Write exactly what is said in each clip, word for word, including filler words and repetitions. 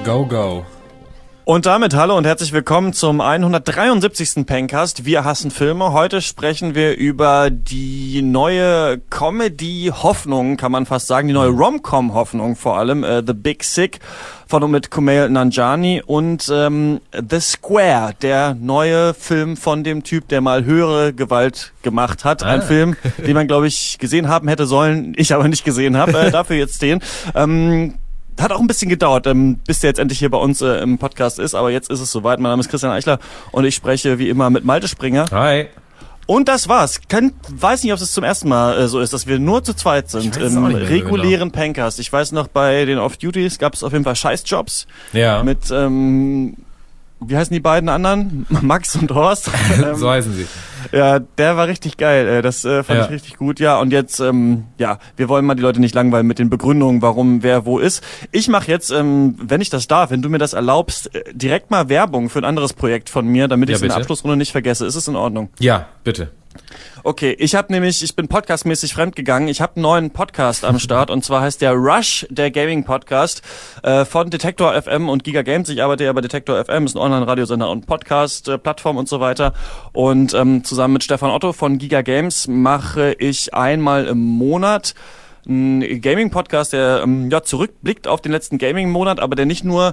Go, go. Und damit hallo und herzlich willkommen zum hundertdreiundsiebzigsten Pencast. Wir hassen Filme. Heute sprechen wir über die neue Comedy-Hoffnung, kann man fast sagen, die neue Rom-Com-Hoffnung vor allem, äh, The Big Sick von und mit Kumail Nanjiani und ähm, The Square, der neue Film von dem Typ, der mal höhere Gewalt gemacht hat. Ah. Ein Film, den man, glaube ich, gesehen haben hätte sollen, ich aber nicht gesehen habe. Äh, dafür jetzt den. Ähm, Hat auch ein bisschen gedauert, ähm, bis der jetzt endlich hier bei uns äh, im Podcast ist, aber jetzt ist es soweit. Mein Name ist Christian Eichler und ich spreche wie immer mit Malte Springer. Hi. Und das war's. Kann, weiß nicht, ob es zum ersten Mal äh, so ist, dass wir nur zu zweit sind im regulären genau. Pencast. Ich weiß noch, bei den Off-Duties gab es auf jeden Fall Scheißjobs. Ja. Mit, ähm, wie heißen die beiden anderen? Max und Horst. ähm, so heißen sie. Ja, der war richtig geil. Das äh, fand ja. ich richtig gut. Ja, und jetzt, ähm, ja, wir wollen mal die Leute nicht langweilen mit den Begründungen, warum wer wo ist. Ich mache jetzt, ähm, wenn ich das darf, wenn du mir das erlaubst, direkt mal Werbung für ein anderes Projekt von mir, damit ich es ja, in der Abschlussrunde nicht vergesse. Ist es in Ordnung? Ja, bitte. Okay, ich habe nämlich, ich bin podcastmäßig fremdgegangen. Ich habe einen neuen Podcast am Start und zwar heißt der Rush, der Gaming-Podcast äh, von Detektor F M und Giga Games. Ich arbeite ja bei Detektor F M, ist ein Online-Radiosender und Podcast-Plattform äh, und so weiter. Und ähm, zusammen mit Stefan Otto von Giga Games mache ich einmal im Monat einen Gaming-Podcast, der ähm, ja zurückblickt auf den letzten Gaming-Monat, aber der nicht nur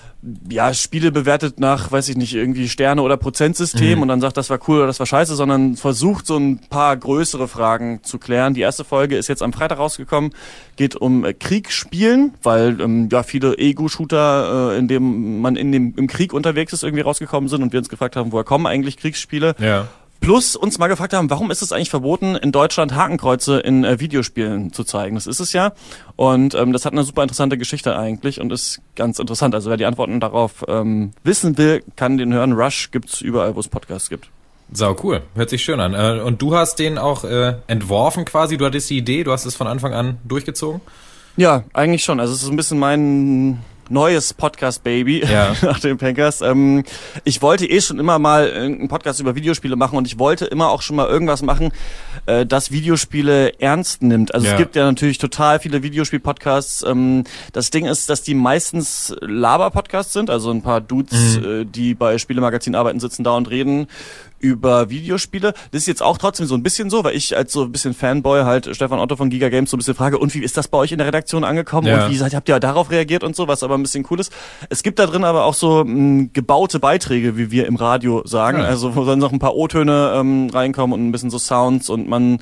ja, Spiele bewertet nach, weiß ich nicht, irgendwie Sterne- oder Prozentsystem mhm. und dann sagt, das war cool oder das war scheiße, sondern versucht so ein paar größere Fragen zu klären. Die erste Folge ist jetzt am Freitag rausgekommen, geht um äh, Kriegsspielen, weil ähm, ja viele Ego-Shooter, äh, in dem man in dem im Krieg unterwegs ist, irgendwie rausgekommen sind und wir uns gefragt haben, woher kommen eigentlich Kriegsspiele? Ja. Plus uns mal gefragt haben, warum ist es eigentlich verboten, in Deutschland Hakenkreuze in äh, Videospielen zu zeigen? Das ist es ja. Und ähm, das hat eine super interessante Geschichte eigentlich und ist ganz interessant. Also wer die Antworten darauf ähm, wissen will, kann den hören. Rush gibt's überall, wo es Podcasts gibt. Sau cool, hört sich schön an. Äh, und du hast den auch äh, entworfen quasi, du hattest die Idee, du hast es von Anfang an durchgezogen? Ja, eigentlich schon. Also es ist ein bisschen mein neues Podcast-Baby ja. nach dem Pencast. Ähm, ich wollte eh schon immer mal einen Podcast über Videospiele machen und ich wollte immer auch schon mal irgendwas machen, äh, das Videospiele ernst nimmt. Also ja. es gibt ja natürlich total viele Videospiel-Podcasts. Ähm, das Ding ist, dass die meistens Laber-Podcasts sind, also ein paar Dudes, mhm. äh, die bei Spielemagazinen arbeiten, sitzen da und reden über Videospiele. Das ist jetzt auch trotzdem so ein bisschen so, weil ich als so ein bisschen Fanboy halt Stefan Otto von Giga Games so ein bisschen frage, und wie ist das bei euch in der Redaktion angekommen? Ja. Und wie seid, habt ihr darauf reagiert und so, was aber ein bisschen cool ist. Es gibt da drin aber auch so mh, gebaute Beiträge, wie wir im Radio sagen, ja. also wo dann noch ein paar O-Töne ähm, reinkommen und ein bisschen so Sounds und man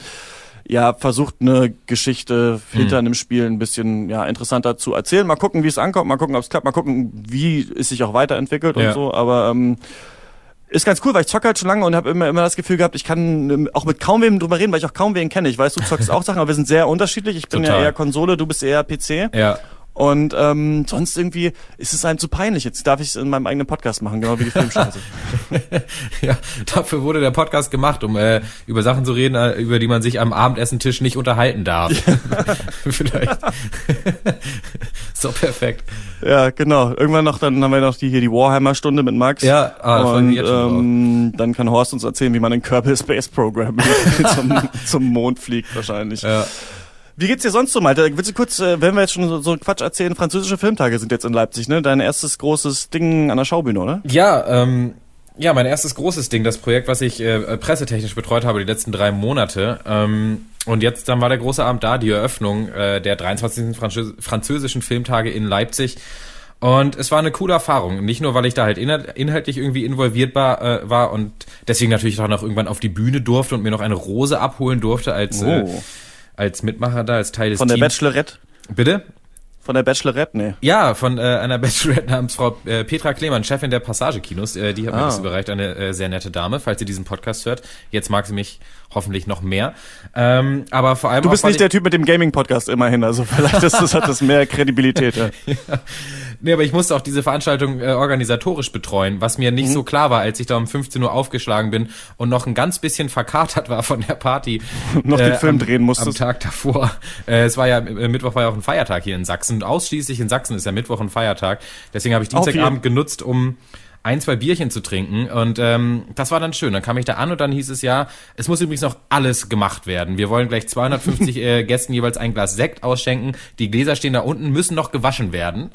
ja versucht eine Geschichte hinter mhm. einem Spiel ein bisschen ja interessanter zu erzählen. Mal gucken, wie es ankommt, mal gucken, ob es klappt, mal gucken, wie es sich auch weiterentwickelt ja. und so, aber ähm, ist ganz cool, weil ich zocke halt schon lange und habe immer immer das Gefühl gehabt, ich kann ähm, auch mit kaum wem drüber reden, weil ich auch kaum wen kenne. Ich weiß, du zockst auch Sachen, aber wir sind sehr unterschiedlich. Ich bin Total. ja eher Konsole, du bist eher P C. Ja. Und ähm, sonst irgendwie ist es einem zu peinlich. Jetzt darf ich es in meinem eigenen Podcast machen, genau wie die Filmscheiße. Ja, dafür wurde der Podcast gemacht, um äh, über Sachen zu reden, äh, über die man sich am Abendessentisch nicht unterhalten darf. Ja. Vielleicht. So perfekt. Ja, genau. Irgendwann noch, dann haben wir noch die hier die Warhammer-Stunde mit Max. Ja, ah, und ähm, dann kann Horst uns erzählen, wie man ein Kerbal Space Program zum, zum Mond fliegt wahrscheinlich. Ja. Wie geht's dir sonst so, Malte? Willst du kurz, äh, wenn wir jetzt schon so, so Quatsch erzählen, französische Filmtage sind jetzt in Leipzig, ne? Dein erstes großes Ding an der Schaubühne, oder? Ja, ähm, ja, mein erstes großes Ding, das Projekt, was ich äh, pressetechnisch betreut habe die letzten drei Monate. Ähm, und jetzt, dann war der große Abend da, die Eröffnung äh, der dreiundzwanzigsten Französ- französischen Filmtage in Leipzig. Und es war eine coole Erfahrung. Nicht nur, weil ich da halt inhalt- inhaltlich irgendwie involviert war, äh, war und deswegen natürlich auch noch irgendwann auf die Bühne durfte und mir noch eine Rose abholen durfte als... Oh. Äh, als Mitmacher da, als Teil des Teams. Von der Bachelorette? Bitte? Von der Bachelorette, nee. Ja, von äh, einer Bachelorette namens Frau äh, Petra Klemann, Chefin der Passage-Kinos. Äh, die hat ah. mir das überreicht, eine äh, sehr nette Dame, falls ihr diesen Podcast hört. Jetzt mag sie mich hoffentlich noch mehr. Ähm, aber vor allem Du bist auch, nicht der Typ mit dem Gaming-Podcast immerhin, also vielleicht ist das, hat das mehr Kredibilität. Ja. Ja. Nee, aber ich musste auch diese Veranstaltung äh, organisatorisch betreuen, was mir nicht mhm. so klar war, als ich da um fünfzehn Uhr aufgeschlagen bin und noch ein ganz bisschen verkatert war von der Party. noch den äh, Film am, drehen musstest. Am Tag davor. Äh, es war ja, äh, Mittwoch war ja auch ein Feiertag hier in Sachsen. Ausschließlich in Sachsen ist ja Mittwoch ein Feiertag. Deswegen habe ich Dienstagabend genutzt, um ein, zwei Bierchen zu trinken und ähm, das war dann schön. Dann kam ich da an und dann hieß es ja, es muss übrigens noch alles gemacht werden. Wir wollen gleich zweihundertfünfzig äh, Gästen jeweils ein Glas Sekt ausschenken. Die Gläser stehen da unten, müssen noch gewaschen werden.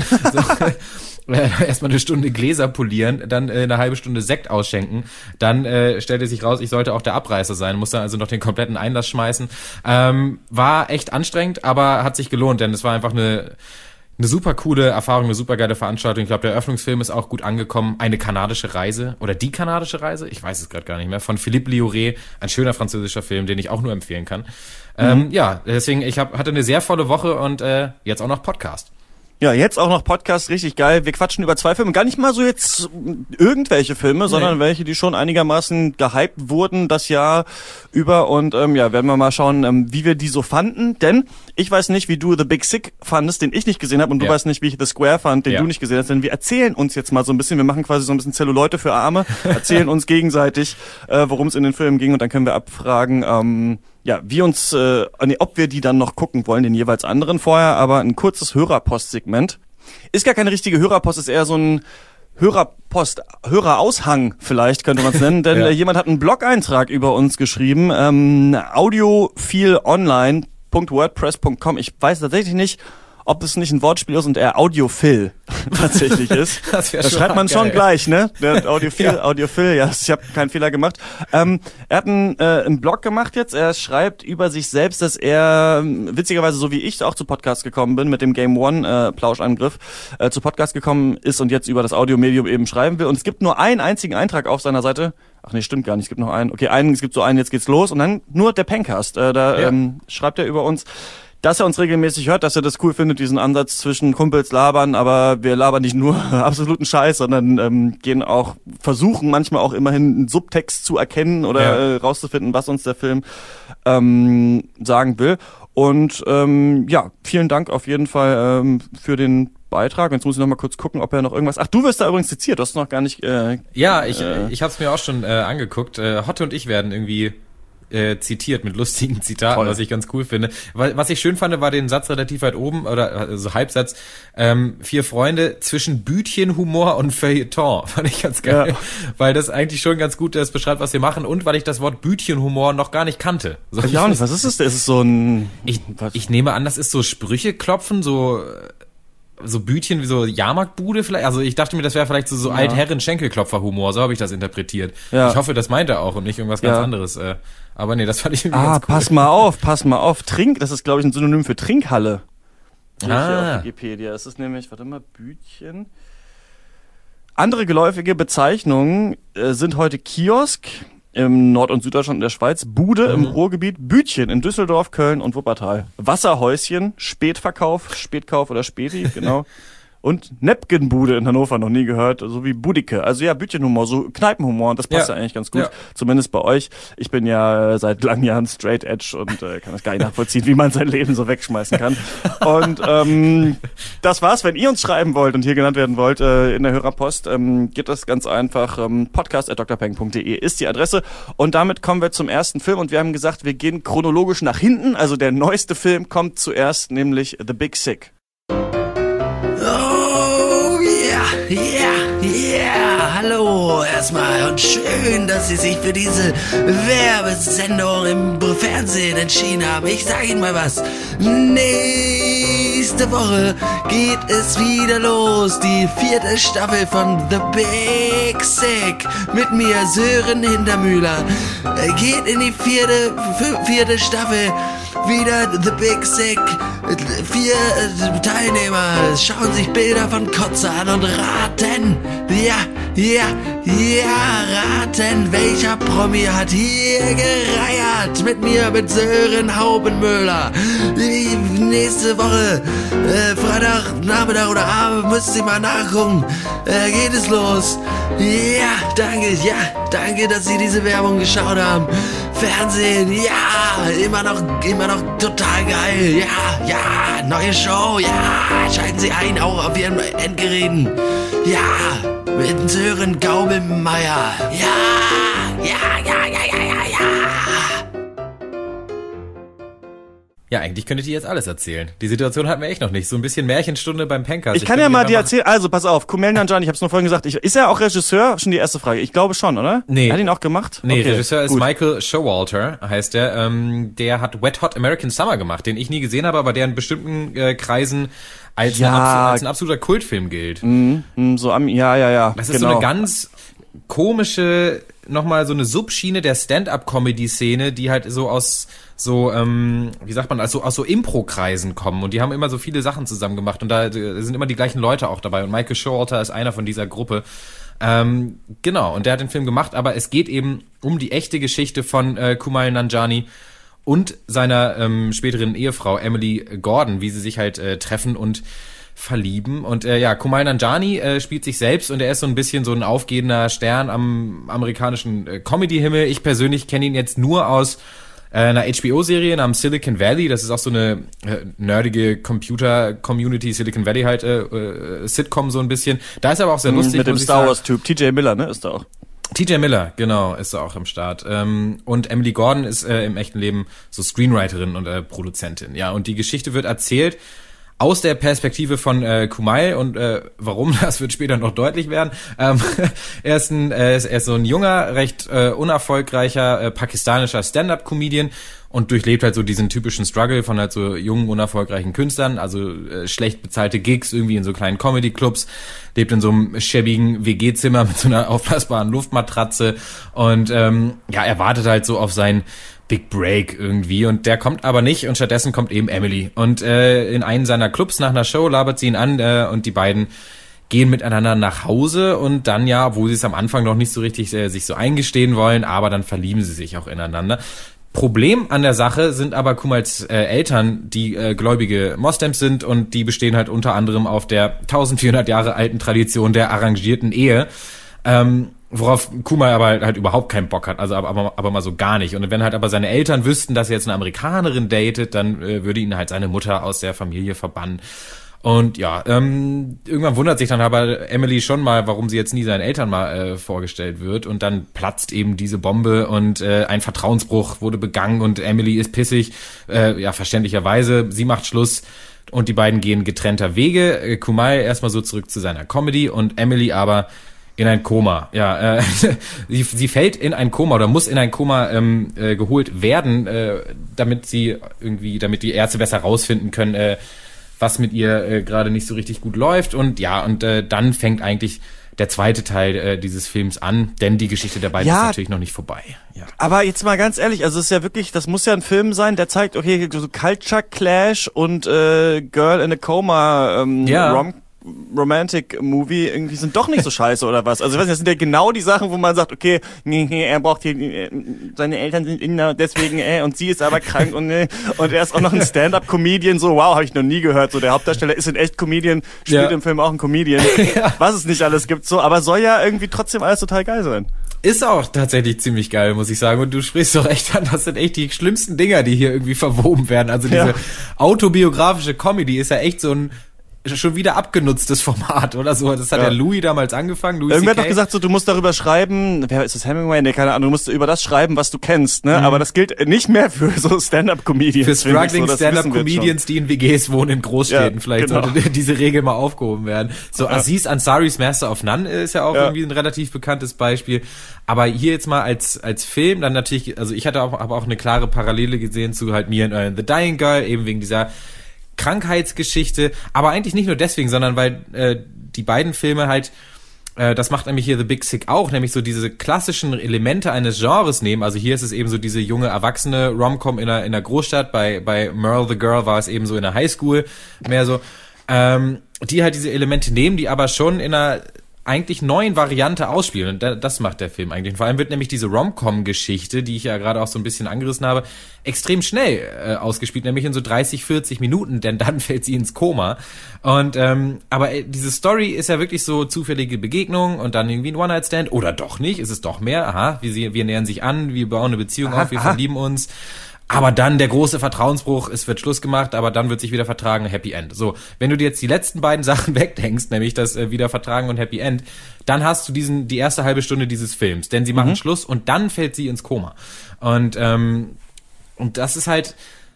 so. Erstmal eine Stunde Gläser polieren, dann äh, eine halbe Stunde Sekt ausschenken. Dann äh, stellte sich raus, ich sollte auch der Abreißer sein, musste also noch den kompletten Einlass schmeißen. Ähm, war echt anstrengend, aber hat sich gelohnt, denn es war einfach eine Eine super coole Erfahrung, eine super geile Veranstaltung. Ich glaube, der Eröffnungsfilm ist auch gut angekommen. Eine kanadische Reise oder die kanadische Reise, ich weiß es gerade gar nicht mehr, von Philippe Lioré, ein schöner französischer Film, den ich auch nur empfehlen kann. Mhm. Ähm, ja, deswegen, ich hab, hatte eine sehr volle Woche und äh, jetzt auch noch Podcast. Ja, jetzt auch noch Podcast, richtig geil. Wir quatschen über zwei Filme, gar nicht mal so jetzt irgendwelche Filme, sondern nee. welche, die schon einigermaßen gehypt wurden das Jahr über. Und ähm, ja, werden wir mal schauen, ähm, wie wir die so fanden. Denn ich weiß nicht, wie du The Big Sick fandest, den ich nicht gesehen habe, und du ja. weißt nicht, wie ich The Square fand, den ja. du nicht gesehen hast. Denn wir erzählen uns jetzt mal so ein bisschen, wir machen quasi so ein bisschen Zelluleute für Arme, erzählen uns gegenseitig, äh, worum es in den Filmen ging, und dann können wir abfragen, ähm, ja, wie uns, äh, nee, ob wir die dann noch gucken wollen, den jeweils anderen vorher, aber ein kurzes Hörerpost-Segment. Ist gar keine richtige Hörerpost, ist eher so ein Hörerpost, Höreraushang vielleicht, könnte man es nennen, denn ja. äh, jemand hat einen Blog-Eintrag über uns geschrieben, ähm, audiophilonline punkt wordpress punkt com. Ich weiß tatsächlich nicht, ob es nicht ein Wortspiel ist und er Audiophil tatsächlich ist. Das, das schreibt man geil. Schon gleich, ne? Der Audiophil, ja. Audiophil, ja, ich habe keinen Fehler gemacht. Ähm, er hat einen, äh, einen Blog gemacht jetzt, er schreibt über sich selbst, dass er witzigerweise, so wie ich auch zu Podcast gekommen bin, mit dem Game One äh, Plauschangriff, äh, zu Podcast gekommen ist und jetzt über das Audiomedium eben schreiben will. Und es gibt nur einen einzigen Eintrag auf seiner Seite. Ach nee, stimmt gar nicht, es gibt noch einen. Okay, einen, es gibt so einen, jetzt geht's los, und dann nur der Pencast. Äh, da ja. ähm, schreibt er über uns, dass er uns regelmäßig hört, dass er das cool findet, diesen Ansatz zwischen Kumpels labern, aber wir labern nicht nur absoluten Scheiß, sondern ähm, gehen auch, versuchen manchmal auch immerhin einen Subtext zu erkennen oder ja. äh, rauszufinden, was uns der Film ähm, sagen will. Und ähm, ja, vielen Dank auf jeden Fall ähm, für den Beitrag. Jetzt muss ich noch mal kurz gucken, ob er noch irgendwas... Ach, du wirst da übrigens zitiert, du hast noch gar nicht... Äh, ja, ich, äh, ich habe es mir auch schon äh, angeguckt. Äh, Hotte und ich werden irgendwie... Äh, zitiert mit lustigen Zitaten, Toll. Was ich ganz cool finde. Was ich schön fand, war den Satz relativ weit oben, oder also Halbsatz, ähm, vier Freunde zwischen Bütchenhumor und Feuilleton. Fand ich ganz geil, ja. weil das eigentlich schon ganz gut das beschreibt, was wir machen, und weil ich das Wort Bütchenhumor noch gar nicht kannte. So, ich auch nicht, was ist das? Ist es so ein... Ich, ich nehme an, das ist so Sprüche klopfen, so... so Bütchen wie so Jahrmarktbude vielleicht. Also ich dachte mir, das wäre vielleicht so, so ja. Altherren-Schenkelklopfer-Humor. So habe ich das interpretiert. Ja. Ich hoffe, das meint er auch und nicht irgendwas ganz ja. anderes. Aber nee, das fand ich irgendwie ah, ganz cool. pass mal auf, pass mal auf. Trink, das ist, glaube ich, ein Synonym für Trinkhalle. Ah. Auf Wikipedia. Es ist nämlich, warte mal, Bütchen. Andere geläufige Bezeichnungen äh, sind heute Kiosk im Nord- und Süddeutschland und der Schweiz, Bude mhm. im Ruhrgebiet, Bütchen in Düsseldorf, Köln und Wuppertal, Wasserhäuschen, Spätverkauf, Spätkauf oder Späti, genau. Und Nepgenbude in Hannover, noch nie gehört, sowie Budike. Also ja, Bütchenhumor, so Kneipenhumor, und das passt ja, ja eigentlich ganz gut, ja. zumindest bei euch. Ich bin ja äh, seit langen Jahren Straight Edge und äh, kann das gar nicht nachvollziehen, wie man sein Leben so wegschmeißen kann. Und ähm, das war's. Wenn ihr uns schreiben wollt und hier genannt werden wollt äh, in der Hörerpost, ähm, geht das ganz einfach. Ähm, podcast at d r peng punkt d e ist die Adresse. Und damit kommen wir zum ersten Film, und wir haben gesagt, wir gehen chronologisch nach hinten. Also der neueste Film kommt zuerst, nämlich The Big Sick. Oh, yeah, yeah, yeah, hallo erstmal und schön, dass Sie sich für diese Werbesendung im Fernsehen entschieden haben. Ich sag Ihnen mal was, nächste Woche geht es wieder los, die vierte Staffel von The Big Sick mit mir, Sören Hintermühler, geht in die vierte, vierte Staffel. Wieder The Big Sick. Vier äh, Teilnehmer schauen sich Bilder von Kotze an und raten. Ja, ja, ja, raten, welcher Promi hat hier gereiert. Mit mir, mit Sören Haubenmöller. Die nächste Woche, äh, Freitag, Nachmittag oder Abend, müsst ihr mal nachgucken. Äh, geht es los. Ja, danke, ja, danke, dass Sie diese Werbung geschaut haben. Fernsehen, ja, immer noch, immer noch total geil. Ja, ja, neue Show, ja, schalten Sie ein, auch auf Ihren Endgeräten. Ja, mit Sören Gaubelmeier. Ja, ja, ja, ja, ja, ja, ja. Ja, eigentlich könntet ihr jetzt alles erzählen. Die Situation hatten wir echt noch nicht. So ein bisschen Märchenstunde beim Pencast. Ich, ich kann ja mal dir erzählen, also pass auf, Kumail Nanjiani, ich hab's nur vorhin gesagt, ich, ist er auch Regisseur? Schon die erste Frage. Ich glaube schon, oder? Nee. Er hat ihn auch gemacht? Nee, okay, Regisseur ist gut. Michael Showalter, heißt der. Ähm, der hat Wet Hot American Summer gemacht, den ich nie gesehen habe, aber der in bestimmten äh, Kreisen als, ja. ein, als ein absoluter Kultfilm gilt. Mm, so am, ja, ja, ja. Das ist genau. so eine ganz komische, nochmal so eine Subschiene der Stand-up-Comedy-Szene, die halt so aus so, ähm, wie sagt man, also aus so Impro-Kreisen kommen und die haben immer so viele Sachen zusammen gemacht und da sind immer die gleichen Leute auch dabei und Michael Showalter ist einer von dieser Gruppe. Ähm, genau, und der hat den Film gemacht, aber es geht eben um die echte Geschichte von äh, Kumail Nanjiani und seiner ähm, späteren Ehefrau Emily Gordon, wie sie sich halt äh, treffen und verlieben. Und äh, ja, Kumail Nanjiani äh, spielt sich selbst und er ist so ein bisschen so ein aufgehender Stern am amerikanischen äh, Comedy-Himmel. Ich persönlich kenne ihn jetzt nur aus äh, einer H B O-Serie namens Silicon Valley. Das ist auch so eine äh, nerdige Computer-Community, Silicon Valley halt, äh, äh, Sitcom so ein bisschen. Da ist aber auch sehr lustig. Mit dem Star Wars-Typ, T J Miller, ne, ist da auch. T J Miller, genau, ist da auch im Start. Ähm, und Emily Gordon ist äh, im echten Leben so Screenwriterin und äh, Produzentin. Ja, und die Geschichte wird erzählt aus der Perspektive von äh, Kumail und äh, warum, das wird später noch deutlich werden. Ähm, er, ist ein, äh, er ist so ein junger, recht äh, unerfolgreicher äh, pakistanischer Stand-up-Comedian und durchlebt halt so diesen typischen Struggle von halt so jungen, unerfolgreichen Künstlern, also äh, schlecht bezahlte Gigs irgendwie in so kleinen Comedy-Clubs, lebt in so einem schäbigen W G-Zimmer mit so einer aufblasbaren Luftmatratze und ähm, ja, er wartet halt so auf sein Big Break irgendwie und der kommt aber nicht und stattdessen kommt eben Emily und äh, in einen seiner Clubs nach einer Show labert sie ihn an äh, und die beiden gehen miteinander nach Hause und dann ja, obwohl sie es am Anfang noch nicht so richtig äh, sich so eingestehen wollen, aber dann verlieben sie sich auch ineinander. Problem an der Sache sind aber Kumails äh, Eltern, die äh, gläubige Moslems sind und die bestehen halt unter anderem auf der eintausendvierhundert Jahre alten Tradition der arrangierten Ehe. Ähm, Worauf Kumail aber halt, halt überhaupt keinen Bock hat, also aber, aber, aber mal so gar nicht. Und wenn halt aber seine Eltern wüssten, dass er jetzt eine Amerikanerin datet, dann äh, würde ihn halt seine Mutter aus der Familie verbannen. Und ja, ähm, irgendwann wundert sich dann aber Emily schon mal, warum sie jetzt nie seinen Eltern mal äh, vorgestellt wird. Und dann platzt eben diese Bombe und äh, ein Vertrauensbruch wurde begangen und Emily ist pissig, äh, ja verständlicherweise. Sie macht Schluss und die beiden gehen getrennter Wege. Äh, Kumail erstmal so zurück zu seiner Comedy und Emily aber in ein Koma, ja. Äh, sie, sie fällt in ein Koma oder muss in ein Koma ähm, äh, geholt werden, äh, damit sie irgendwie, damit die Ärzte besser rausfinden können, äh, was mit ihr äh, gerade nicht so richtig gut läuft. Und ja, und äh, dann fängt eigentlich der zweite Teil äh, dieses Films an, denn die Geschichte der beiden ja, ist natürlich noch nicht vorbei. Ja. Aber jetzt mal ganz ehrlich, also es ist ja wirklich, das muss ja ein Film sein, der zeigt, okay, so Culture Clash und äh, Girl in a Coma ähm, ja. Rom Romantic Movie irgendwie sind doch nicht so scheiße oder was? Also ich weiß nicht, das sind ja genau die Sachen, wo man sagt, okay, nee, nee, er braucht hier, äh, seine Eltern sind Inder, deswegen, äh, und sie ist aber krank und äh, und er ist auch noch ein Stand-up-Comedian, so wow, habe ich noch nie gehört, so der Hauptdarsteller ist ein echt Comedian, spielt ja. im Film auch ein Comedian, ja. was es nicht alles gibt, so, aber soll ja irgendwie trotzdem alles total geil sein. Ist auch tatsächlich ziemlich geil, muss ich sagen. Und du sprichst doch echt an, das sind echt die schlimmsten Dinger, die hier irgendwie verwoben werden. Also diese ja. autobiografische Comedy ist ja echt so ein schon wieder abgenutztes Format oder so. Das hat ja, ja Louis damals angefangen. Louis Irgendwer C K. hat doch gesagt, so, du musst darüber schreiben, wer ist das, Hemingway? Nee, keine Ahnung, du musst über das schreiben, was du kennst, ne? Mhm. Aber das gilt nicht mehr für so Stand-Up-Comedians. Für struggling so, Stand-Up-Comedians, die in W Gs wohnen, in Großstädten. Ja, Vielleicht genau. sollte diese Regel mal aufgehoben werden. So, ja. Aziz Ansaris Master of None ist ja auch ja. irgendwie ein relativ bekanntes Beispiel. Aber hier jetzt mal als als Film, dann natürlich, also ich hatte auch, aber auch eine klare Parallele gesehen zu halt Me and uh, The Dying Girl, eben wegen dieser Krankheitsgeschichte, aber eigentlich nicht nur deswegen, sondern weil äh, die beiden Filme halt, äh, das macht nämlich hier The Big Sick auch, nämlich so diese klassischen Elemente eines Genres nehmen. Also hier ist es eben so diese junge erwachsene Rom-Com in einer in einer Großstadt, bei bei Merle the Girl war es eben so in der Highschool, mehr so, ähm, die halt diese Elemente nehmen, die aber schon in einer eigentlich neuen Variante ausspielen. Und das macht der Film eigentlich. Und vor allem wird nämlich diese Rom-Com-Geschichte, die ich ja gerade auch so ein bisschen angerissen habe, extrem schnell äh, ausgespielt, nämlich in so dreißig, vierzig Minuten, denn dann fällt sie ins Koma. Und ähm, aber äh, diese Story ist ja wirklich so zufällige Begegnung und dann irgendwie ein One-Night-Stand oder doch nicht, ist es doch mehr. Aha, wir, wir nähern sich an, wir bauen eine Beziehung aha, auf, wir aha. verlieben uns. Aber dann der große Vertrauensbruch, es wird Schluss gemacht, aber dann wird sich wieder vertragen, Happy End. So, wenn du dir jetzt die letzten beiden Sachen wegdenkst, nämlich das äh, wieder vertragen und Happy End, dann hast du diesen die erste halbe Stunde dieses Films, denn sie machen mhm. Schluss und dann fällt sie ins Koma. Und ähm, und das ist halt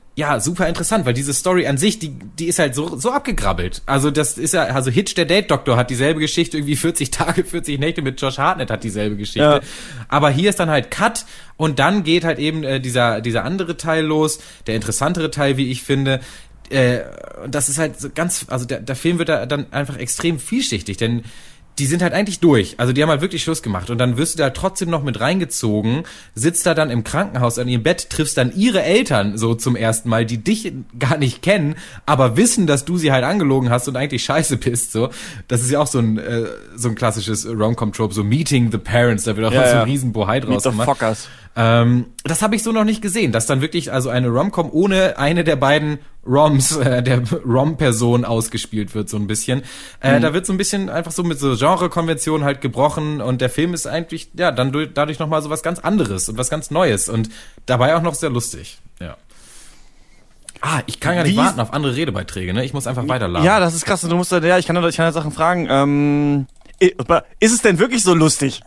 ja, super interessant, weil diese Story an sich, die die ist halt so so abgegrabbelt. Also das ist ja, also Hitch, der Date-Doktor, hat dieselbe Geschichte, irgendwie vierzig Tage, vierzig Nächte mit Josh Hartnett hat dieselbe Geschichte. Ja. Aber hier ist dann halt Cut und dann geht halt eben äh, dieser dieser andere Teil los, der interessantere Teil, wie ich finde. Äh, das ist halt so ganz, also der, der Film wird da dann einfach extrem vielschichtig, denn die sind halt eigentlich durch. Also die haben halt wirklich Schluss gemacht. Und dann wirst du da trotzdem noch mit reingezogen, sitzt da dann im Krankenhaus an ihrem Bett, triffst dann ihre Eltern so zum ersten Mal, die dich gar nicht kennen, aber wissen, dass du sie halt angelogen hast und eigentlich scheiße bist. So, das ist ja auch so ein äh, so ein klassisches Rom-Com-Trope, so Meeting the Parents, da wird auch ja, so ein ja. riesen Bohai draus gemacht. Meet the fuckers. Ähm, das habe ich so noch nicht gesehen, dass dann wirklich also eine Rom-Com ohne eine der beiden Roms, äh, der Rom-Person ausgespielt wird, so ein bisschen. Äh, mhm. Da wird so ein bisschen einfach so mit so Genre-Konventionen halt gebrochen und der Film ist eigentlich, ja, dann durch, dadurch nochmal so was ganz anderes und was ganz Neues und dabei auch noch sehr lustig, ja. Ah, ich kann gar nicht Wie? warten auf andere Redebeiträge, ne? Ich muss einfach weiterladen. Ja, das ist krass. Du musst, ja, ich kann ich kann ja Sachen fragen. Ähm, ist es denn wirklich so lustig?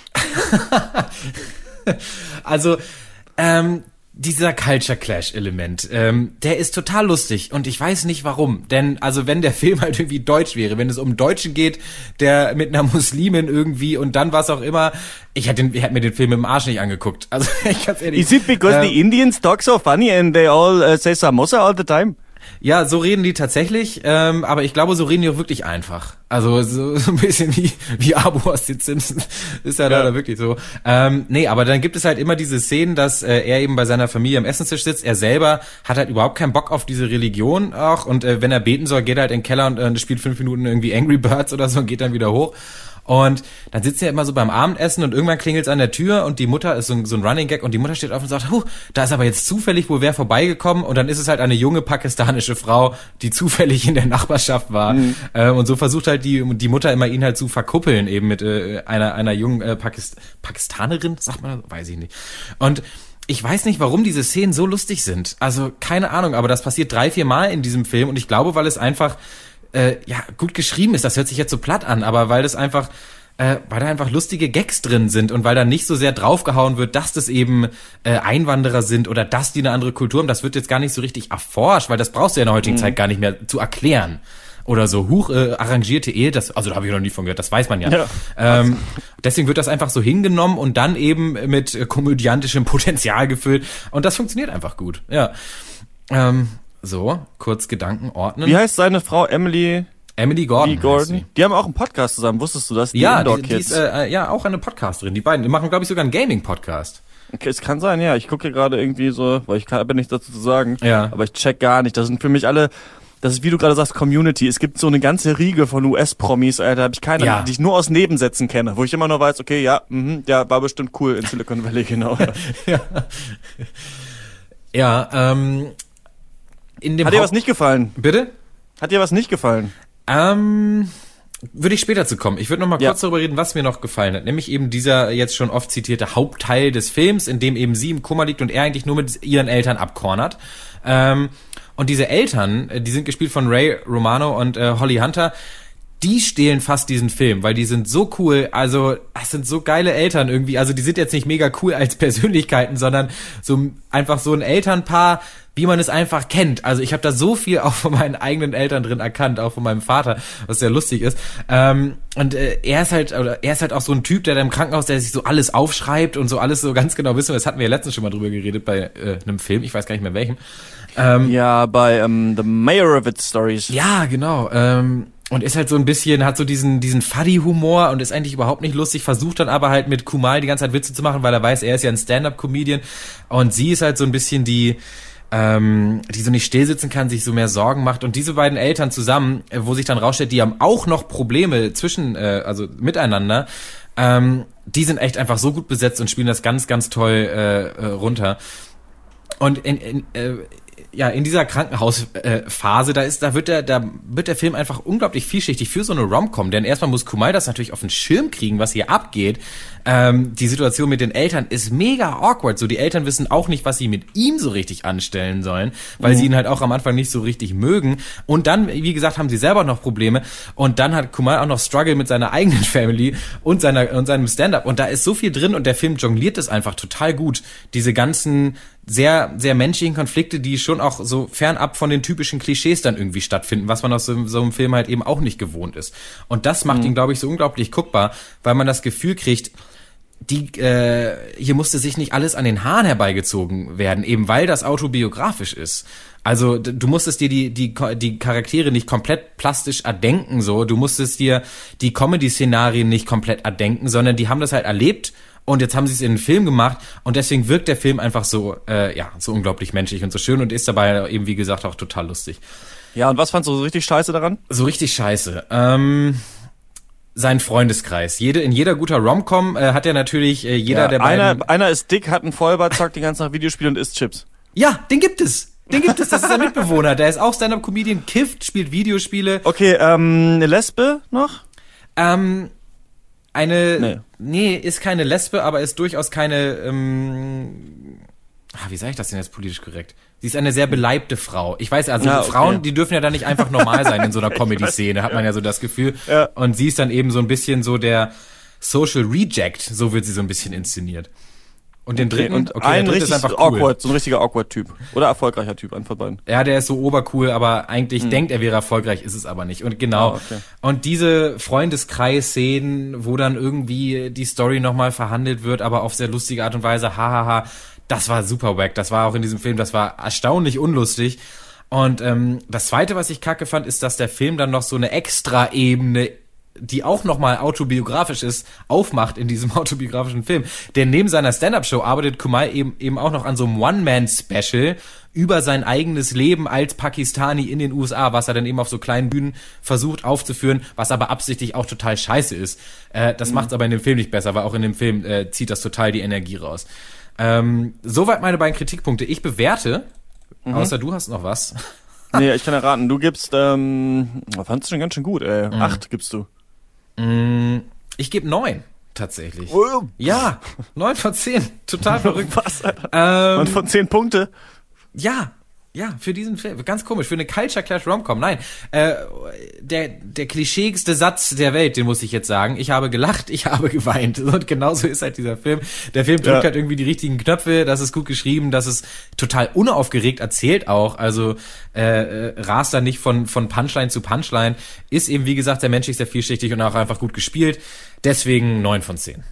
Also, ähm, dieser Culture Clash Element, ähm, der ist total lustig und ich weiß nicht warum, denn also wenn der Film halt irgendwie deutsch wäre, wenn es um einen Deutschen geht, der mit einer Muslimin irgendwie und dann was auch immer, ich hätte, ich hätte mir den Film im Arsch nicht angeguckt, also ich ganz ehrlich. Is it because ähm, the Indians talk so funny and they all uh, say samosa all the time? Ja, so reden die tatsächlich, ähm, aber ich glaube, so reden die auch wirklich einfach. Also so, so ein bisschen wie wie Abu aus den Simpsons. Ist ja, ja. leider wirklich so. Ähm, nee, aber dann gibt es halt immer diese Szenen, dass äh, er eben bei seiner Familie am Essenstisch sitzt. Er selber hat halt überhaupt keinen Bock auf diese Religion auch. Und äh, wenn er beten soll, geht er halt in den Keller und äh, spielt fünf Minuten irgendwie Angry Birds oder so und geht dann wieder hoch. Und dann sitzt er immer so beim Abendessen und irgendwann klingelt's an der Tür und die Mutter ist so ein, so ein Running Gag und die Mutter steht auf und sagt, huh, da ist aber jetzt zufällig wohl wer vorbeigekommen und dann ist es halt eine junge pakistanische Frau, die zufällig in der Nachbarschaft war. Mhm. Äh, und so versucht halt die die Mutter immer ihn halt zu verkuppeln eben mit äh, einer einer jungen äh, Pakist- Pakistanerin, sagt man, weiß ich nicht. Und ich weiß nicht, warum diese Szenen so lustig sind. Also keine Ahnung, aber das passiert drei, vier Mal in diesem Film und ich glaube, weil es einfach Äh, ja, gut geschrieben ist, das hört sich jetzt so platt an, aber weil das einfach, äh, weil da einfach lustige Gags drin sind und weil da nicht so sehr draufgehauen wird, dass das eben äh, Einwanderer sind oder dass die eine andere Kultur haben, das wird jetzt gar nicht so richtig erforscht, weil das brauchst du ja in der heutigen mhm. Zeit gar nicht mehr zu erklären. Oder so, huch, äh, arrangierte Ehe, das, also da habe ich noch nie von gehört, das weiß man ja. ja. Ähm, deswegen wird das einfach so hingenommen und dann eben mit äh, komödiantischem Potenzial gefüllt und das funktioniert einfach gut, ja. Ähm, So, kurz Gedanken ordnen. Wie heißt seine Frau? Emily? Emily Gordon. Gordon. Die haben auch einen Podcast zusammen. Wusstest du das? Die ja, die, die ist äh, ja auch eine Podcasterin. Die beiden, die machen, glaube ich, sogar einen Gaming-Podcast. Okay, es kann sein, ja. Ich gucke hier gerade irgendwie so, weil ich kann aber nichts dazu zu sagen. Ja. Aber ich check gar nicht. Das sind für mich alle, das ist, wie du gerade sagst, Community. Es gibt so eine ganze Riege von U S-Promis, Alter, da habe ich keine, ja. die ich nur aus Nebensätzen kenne, wo ich immer nur weiß, okay, ja, mh, ja, war bestimmt cool in Silicon Valley, genau. ja. Ja, ähm... In dem Hat dir was nicht gefallen? Bitte? Hat dir was nicht gefallen? Ähm, würde ich später zu kommen. Ich würde noch mal ja. kurz darüber reden, was mir noch gefallen hat. Nämlich eben dieser jetzt schon oft zitierte Hauptteil des Films, in dem eben sie im Kummer liegt und er eigentlich nur mit ihren Eltern abcornert. Ähm, und diese Eltern, die sind gespielt von Ray Romano und äh, Holly Hunter, die stehlen fast diesen Film, weil die sind so cool, also das sind so geile Eltern irgendwie, also die sind jetzt nicht mega cool als Persönlichkeiten, sondern so einfach so ein Elternpaar, wie man es einfach kennt. Also ich habe da so viel auch von meinen eigenen Eltern drin erkannt, auch von meinem Vater, was sehr lustig ist. Ähm, und äh, er ist halt, oder er ist halt auch so ein Typ, der da im Krankenhaus, der sich so alles aufschreibt und so alles so ganz genau wissen. Das hatten wir ja letztens schon mal drüber geredet bei äh, einem Film, ich weiß gar nicht mehr welchem. Ähm, ja, bei um, The Meyerowitz Stories. Ja, genau. Ähm, und ist halt so ein bisschen, hat so diesen diesen Fuddy-Humor und ist eigentlich überhaupt nicht lustig, versucht dann aber halt mit Kumail die ganze Zeit Witze zu machen, weil er weiß, er ist ja ein Stand-Up-Comedian. Und sie ist halt so ein bisschen die, ähm, die so nicht still sitzen kann, sich so mehr Sorgen macht. Und diese beiden Eltern zusammen, wo sich dann rausstellt, die haben auch noch Probleme zwischen, äh, also miteinander, ähm, die sind echt einfach so gut besetzt und spielen das ganz, ganz toll äh, äh, runter. Und in, in äh, ja, in dieser Krankenhausphase, äh, da ist, da wird der, da wird der Film einfach unglaublich vielschichtig für so eine Rom-Com, denn erstmal muss Kumail das natürlich auf den Schirm kriegen, was hier abgeht. Ähm, die Situation mit den Eltern ist mega awkward, so die Eltern wissen auch nicht, was sie mit ihm so richtig anstellen sollen, weil mhm. sie ihn halt auch am Anfang nicht so richtig mögen und dann, wie gesagt, haben sie selber noch Probleme und dann hat Kumail auch noch Struggle mit seiner eigenen Family und seiner, und seinem Stand-Up und da ist so viel drin und der Film jongliert das einfach total gut, diese ganzen sehr, sehr menschlichen Konflikte, die schon auch so fernab von den typischen Klischees dann irgendwie stattfinden, was man aus so, so einem Film halt eben auch nicht gewohnt ist. Und das macht mhm. ihn, glaube ich, so unglaublich guckbar, weil man das Gefühl kriegt, die, äh, hier musste sich nicht alles an den Haaren herbeigezogen werden, eben weil das autobiografisch ist. Also du musstest dir die die die Charaktere nicht komplett plastisch erdenken, so, du musstest dir die Comedy-Szenarien nicht komplett erdenken, sondern die haben das halt erlebt und jetzt haben sie es in einen Film gemacht und deswegen wirkt der Film einfach so, äh, ja, so unglaublich menschlich und so schön und ist dabei eben, wie gesagt, auch total lustig. Ja, und was fandst du so richtig scheiße daran? So richtig scheiße. Ähm, sein Freundeskreis. Jede, in jeder guter Rom-Com äh, hat er natürlich äh, jeder ja, der beiden... Einer, einer ist dick, hat einen Vollbart, zockt den ganzen Tag Videospiele und isst Chips. Ja, den gibt es. Den gibt es, das ist ein Mitbewohner. Der ist auch Stand-Up-Comedian, kifft, spielt Videospiele. Okay, ähm, eine Lesbe noch? Ähm, eine... Nee. nee, ist keine Lesbe, aber ist durchaus keine... Ähm, ah, wie sage ich das denn jetzt politisch korrekt? Sie ist eine sehr beleibte Frau. Ich weiß, also ja, okay. Frauen, die dürfen ja dann nicht einfach normal sein in so einer Comedy-Szene, hat man ja so das Gefühl. Ja. Und sie ist dann eben so ein bisschen so der Social Reject, so wird sie so ein bisschen inszeniert. Und den dritten, und okay, ein der dritte richtig ist einfach cool. awkward, so ein richtiger Awkward-Typ. Oder erfolgreicher Typ, ein von beiden. Ja, der ist so obercool, aber eigentlich hm. denkt er wäre erfolgreich, ist es aber nicht. Und genau. Oh, okay. Und diese Freundeskreis-Szenen, wo dann irgendwie die Story nochmal verhandelt wird, aber auf sehr lustige Art und Weise, hahaha, das war super wack. Das war auch in diesem Film, das war erstaunlich unlustig. Und ähm, das Zweite, was ich kacke fand, ist, dass der Film dann noch so eine Extra-Ebene, die auch nochmal autobiografisch ist, aufmacht in diesem autobiografischen Film. Denn neben seiner Stand-Up-Show arbeitet Kumail eben, eben auch noch an so einem One-Man-Special über sein eigenes Leben als Pakistani in den U S A, was er dann eben auf so kleinen Bühnen versucht aufzuführen, was aber absichtlich auch total scheiße ist. Äh, das mhm. macht es aber in dem Film nicht besser, weil auch in dem Film äh, zieht das total die Energie raus. Ähm, soweit meine beiden Kritikpunkte. Ich bewerte, mhm. außer du hast noch was. Nee, ich kann erraten. Du gibst, ähm, fandst du schon ganz schön gut, ey. Mhm. Acht gibst du. Ich gebe neun, tatsächlich. Oh. Ja, neun von zehn. Total verrückt. Was, Alter? Ähm, neun von zehn Punkte? Ja, ja, für diesen Film. Ganz komisch, für eine Culture Clash Rom-Com. Nein, äh, der, der klischeeigste Satz der Welt, den muss ich jetzt sagen. Ich habe gelacht, ich habe geweint. Und genauso ist halt dieser Film. Der Film drückt ja. halt irgendwie die richtigen Knöpfe, das ist gut geschrieben, das ist total unaufgeregt erzählt auch. Also äh, äh, rast da nicht von, von Punchline zu Punchline. Ist eben, wie gesagt, der Mensch ist sehr vielschichtig und auch einfach gut gespielt. Deswegen neun von zehn.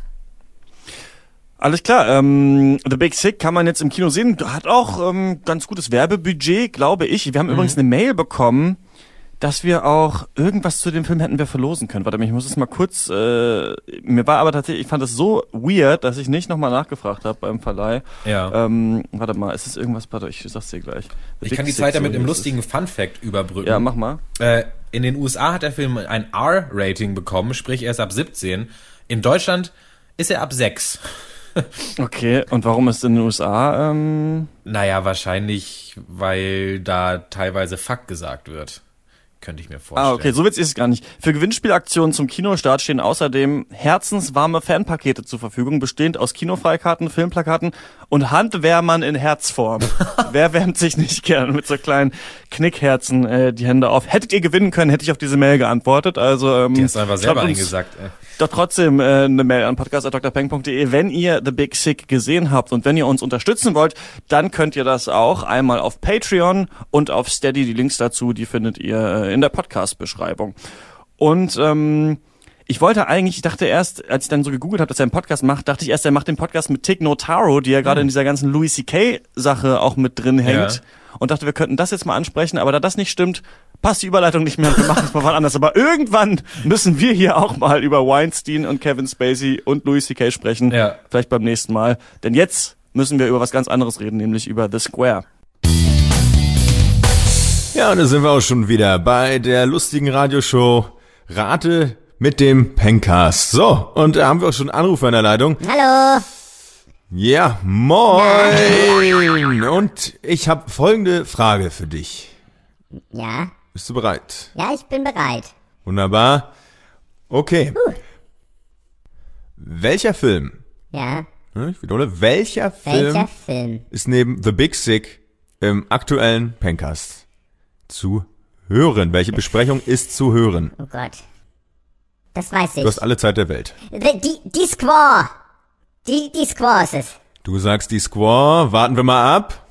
Alles klar, ähm, The Big Sick kann man jetzt im Kino sehen, hat auch ähm, ganz gutes Werbebudget, glaube ich. Wir haben mhm. übrigens eine Mail bekommen, dass wir auch irgendwas zu dem Film hätten wir verlosen können. Warte mal, ich muss es mal kurz, äh, mir war aber tatsächlich, ich fand das so weird, dass ich nicht nochmal nachgefragt habe beim Verleih. Ja. Ähm, warte mal, ist es irgendwas, warte, ich sag's dir gleich. The ich Big kann die Sick, Zeit damit so einem lustigen Fun-Fact überbrücken. Ja, mach mal. Äh, in den U S A hat der Film ein R-Rating bekommen, sprich er ist ab siebzehn. In Deutschland ist er ab sechs. Okay, und warum ist in den U S A? Ähm naja, wahrscheinlich, weil da teilweise Fuck gesagt wird. Könnte ich mir vorstellen. Ah, okay, so witzig ist es gar nicht. Für Gewinnspielaktionen zum Kinostart stehen außerdem herzenswarme Fanpakete zur Verfügung, bestehend aus Kinofreikarten, Filmplakaten und Handwärmern in Herzform. Wer wärmt sich nicht gern mit so kleinen Knickherzen äh, die Hände auf? Hättet ihr gewinnen können, hätte ich auf diese Mail geantwortet. Also ähm, die hast du einfach selber eingesagt. Ey. Doch trotzdem äh, eine Mail an podcast at d r peng punkt d e, wenn ihr The Big Sick gesehen habt und wenn ihr uns unterstützen wollt, dann könnt ihr das auch einmal auf Patreon und auf Steady. Die Links dazu, die findet ihr äh, in der Podcast-Beschreibung. Und ähm, ich wollte eigentlich, ich dachte erst, als ich dann so gegoogelt habe, dass er einen Podcast macht, dachte ich erst, er macht den Podcast mit Tig Notaro, die ja gerade mhm. in dieser ganzen Louis C K-Sache auch mit drin hängt. Ja. Und dachte, wir könnten das jetzt mal ansprechen, aber da das nicht stimmt, passt die Überleitung nicht mehr und wir machen es mal wann anders. Aber irgendwann müssen wir hier auch mal über Weinstein und Kevin Spacey und Louis C K sprechen. Ja. Vielleicht beim nächsten Mal. Denn jetzt müssen wir über was ganz anderes reden, nämlich über The Square. Ja, und da sind wir auch schon wieder bei der lustigen Radioshow Rate mit dem Pencast. So, und da haben wir auch schon Anrufer in der Leitung. Hallo. Ja, moin. Und ich habe folgende Frage für dich. Ja. Bist du bereit? Ja, ich bin bereit. Wunderbar. Okay. Uh. Welcher Film? Ja. Ich wiederhole, welcher, welcher Film, Film ist neben The Big Sick im aktuellen Pencast zu hören? Welche Besprechung ist zu hören? Oh Gott. Das weiß ich. Du hast alle Zeit der Welt. Die, die, die Squaw. Die, die Squaw ist es. Du sagst die Squaw, warten wir mal ab.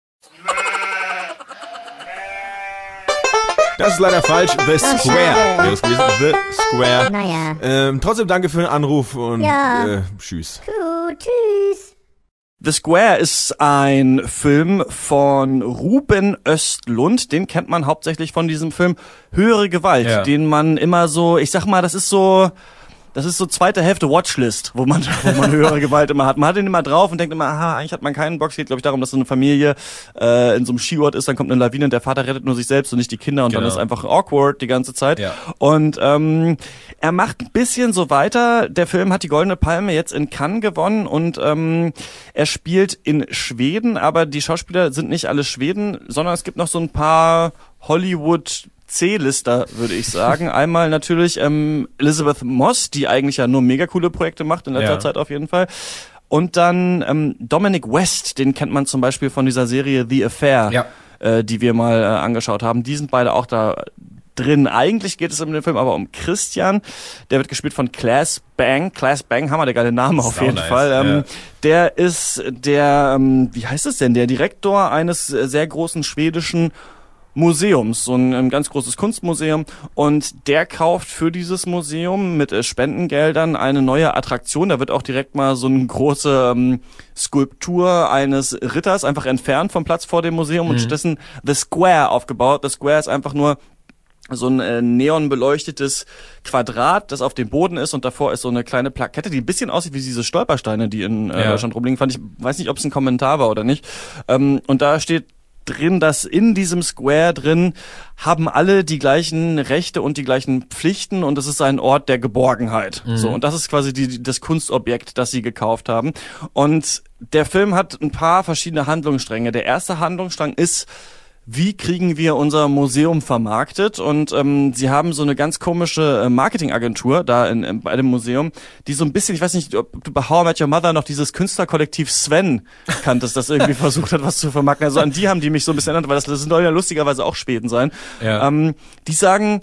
Das ist leider falsch. The Square. Ja, das gewesen. The Square. Naja. Ähm, trotzdem danke für den Anruf und Ja. äh, tschüss. Gut, tschüss. The Square ist ein Film von Ruben Östlund. Den kennt man hauptsächlich von diesem Film Höhere Gewalt, Ja. den man immer so, ich sag mal, das ist so... Das ist so zweite Hälfte Watchlist, wo man, wo man höhere Gewalt immer hat. Man hat den immer drauf und denkt immer, aha, eigentlich hat man keinen Bock. Es geht, glaube ich, darum, dass so eine Familie äh, in so einem Skiort ist, dann kommt eine Lawine und der Vater rettet nur sich selbst und nicht die Kinder und Genau. dann ist einfach awkward die ganze Zeit. Ja. Und ähm, er macht ein bisschen so weiter. Der Film hat die Goldene Palme jetzt in Cannes gewonnen und ähm, er spielt in Schweden, aber die Schauspieler sind nicht alle Schweden, sondern es gibt noch so ein paar Hollywood C-Lister, würde ich sagen. Einmal natürlich ähm, Elizabeth Moss, die eigentlich ja nur mega coole Projekte macht, in letzter Ja. Zeit auf jeden Fall. Und dann ähm, Dominic West, den kennt man zum Beispiel von dieser Serie The Affair, Ja. äh, die wir mal äh, angeschaut haben. Die sind beide auch da drin. Eigentlich geht es in dem Film aber um Christian. Der wird gespielt von Claes Bang. Claes Bang, haben wir der geile Name auf Sau jeden nice, Fall. Ähm, ja. Der ist der, ähm, wie heißt es denn, der Direktor eines äh, sehr großen schwedischen Museums, so ein, ein ganz großes Kunstmuseum, und der kauft für dieses Museum mit äh, Spendengeldern eine neue Attraktion. Da wird auch direkt mal so eine große ähm, Skulptur eines Ritters einfach entfernt vom Platz vor dem Museum und stattdessen The Square aufgebaut. The Square ist einfach nur so ein äh, neonbeleuchtetes Quadrat, das auf dem Boden ist, und davor ist so eine kleine Plakette, die ein bisschen aussieht wie diese Stolpersteine, die in äh, Ja. Deutschland rumliegen. Fand ich, weiß nicht, ob es ein Kommentar war oder nicht. Ähm, und da steht drin, dass in diesem Square drin haben alle die gleichen Rechte und die gleichen Pflichten, und es ist ein Ort der Geborgenheit. Mhm. So, und das ist quasi die, das Kunstobjekt, das sie gekauft haben. Und der Film hat ein paar verschiedene Handlungsstränge. Der erste Handlungsstrang ist, wie kriegen wir unser Museum vermarktet? Und ähm, sie haben so eine ganz komische äh, Marketingagentur da in, in, bei dem Museum, die so ein bisschen, ich weiß nicht, ob du bei How I Met Your Mother noch dieses Künstlerkollektiv Sven kanntest, das irgendwie versucht hat, was zu vermarkten. Also an die haben die mich so ein bisschen erinnert, weil das, das sollen ja lustigerweise auch Schweden sein. Ja. Ähm, die sagen,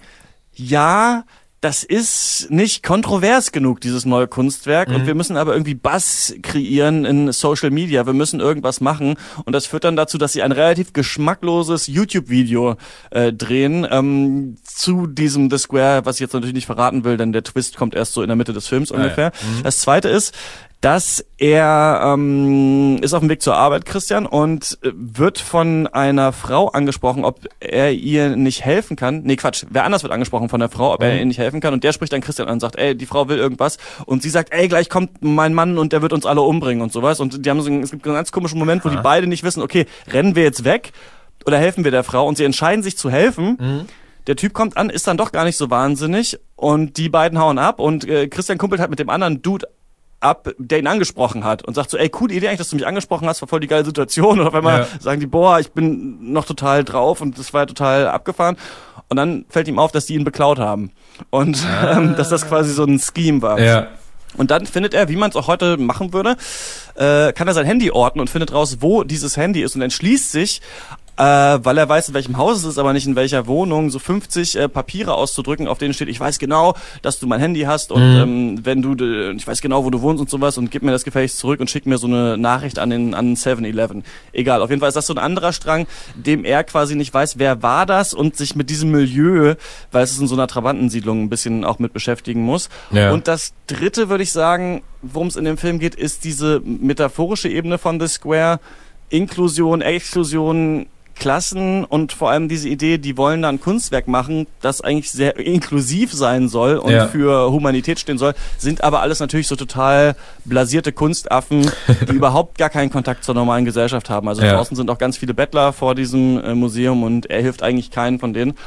ja, das ist nicht kontrovers genug, dieses neue Kunstwerk, und wir müssen aber irgendwie Buzz kreieren in Social Media. Wir müssen irgendwas machen, und das führt dann dazu, dass sie ein relativ geschmackloses YouTube-Video äh, drehen ähm, zu diesem The Square, was ich jetzt natürlich nicht verraten will, denn der Twist kommt erst so in der Mitte des Films ungefähr. ja. Das Zweite ist, dass er ähm, ist auf dem Weg zur Arbeit, Christian, und äh, wird von einer Frau angesprochen, ob er ihr nicht helfen kann. Nee, Quatsch, wer anders wird angesprochen von der Frau, ob er ihr nicht helfen kann, und der spricht dann Christian an und sagt, ey, die Frau will irgendwas, und sie sagt, ey, gleich kommt mein Mann und der wird uns alle umbringen und sowas, und die haben so einen, es gibt einen ganz komischen Moment, wo die beide nicht wissen, okay, rennen wir jetzt weg oder helfen wir der Frau, und sie entscheiden sich zu helfen. Mhm. Der Typ kommt an, ist dann doch gar nicht so wahnsinnig, und die beiden hauen ab, und äh, Christian kumpelt halt mit dem anderen Dude ab, der ihn angesprochen hat, und sagt so, ey, coole Idee eigentlich, dass du mich angesprochen hast, war voll die geile Situation, und auf einmal Ja. sagen die, boah, ich bin noch total drauf, und das war ja total abgefahren, und dann fällt ihm auf, dass die ihn beklaut haben, und ähm, dass das quasi so ein Scheme war. Ja. Und dann findet er, wie man es auch heute machen würde, äh, kann er sein Handy orten und findet raus, wo dieses Handy ist, und entschließt sich, äh, weil er weiß, in welchem Haus es ist, aber nicht in welcher Wohnung, so fünfzig äh, Papiere auszudrücken, auf denen steht, ich weiß genau, dass du mein Handy hast, und Mhm. ähm, wenn du, äh, ich weiß genau, wo du wohnst und sowas, und gib mir das gefälligst zurück und schick mir so eine Nachricht an den an seven eleven. Egal, auf jeden Fall ist das so ein anderer Strang, dem er quasi nicht weiß, wer war das, und sich mit diesem Milieu, weil es ist in so einer Trabantensiedlung, ein bisschen auch mit beschäftigen muss. Ja. Und das dritte, würde ich sagen, worum es in dem Film geht, ist diese metaphorische Ebene von The Square, Inklusion, Exklusion, Klassen, und vor allem diese Idee, die wollen da ein Kunstwerk machen, das eigentlich sehr inklusiv sein soll und Ja. für Humanität stehen soll, sind aber alles natürlich so total blasierte Kunstaffen, die überhaupt gar keinen Kontakt zur normalen Gesellschaft haben. Also Ja. draußen sind auch ganz viele Bettler vor diesem äh, Museum, und er hilft eigentlich keinen von denen.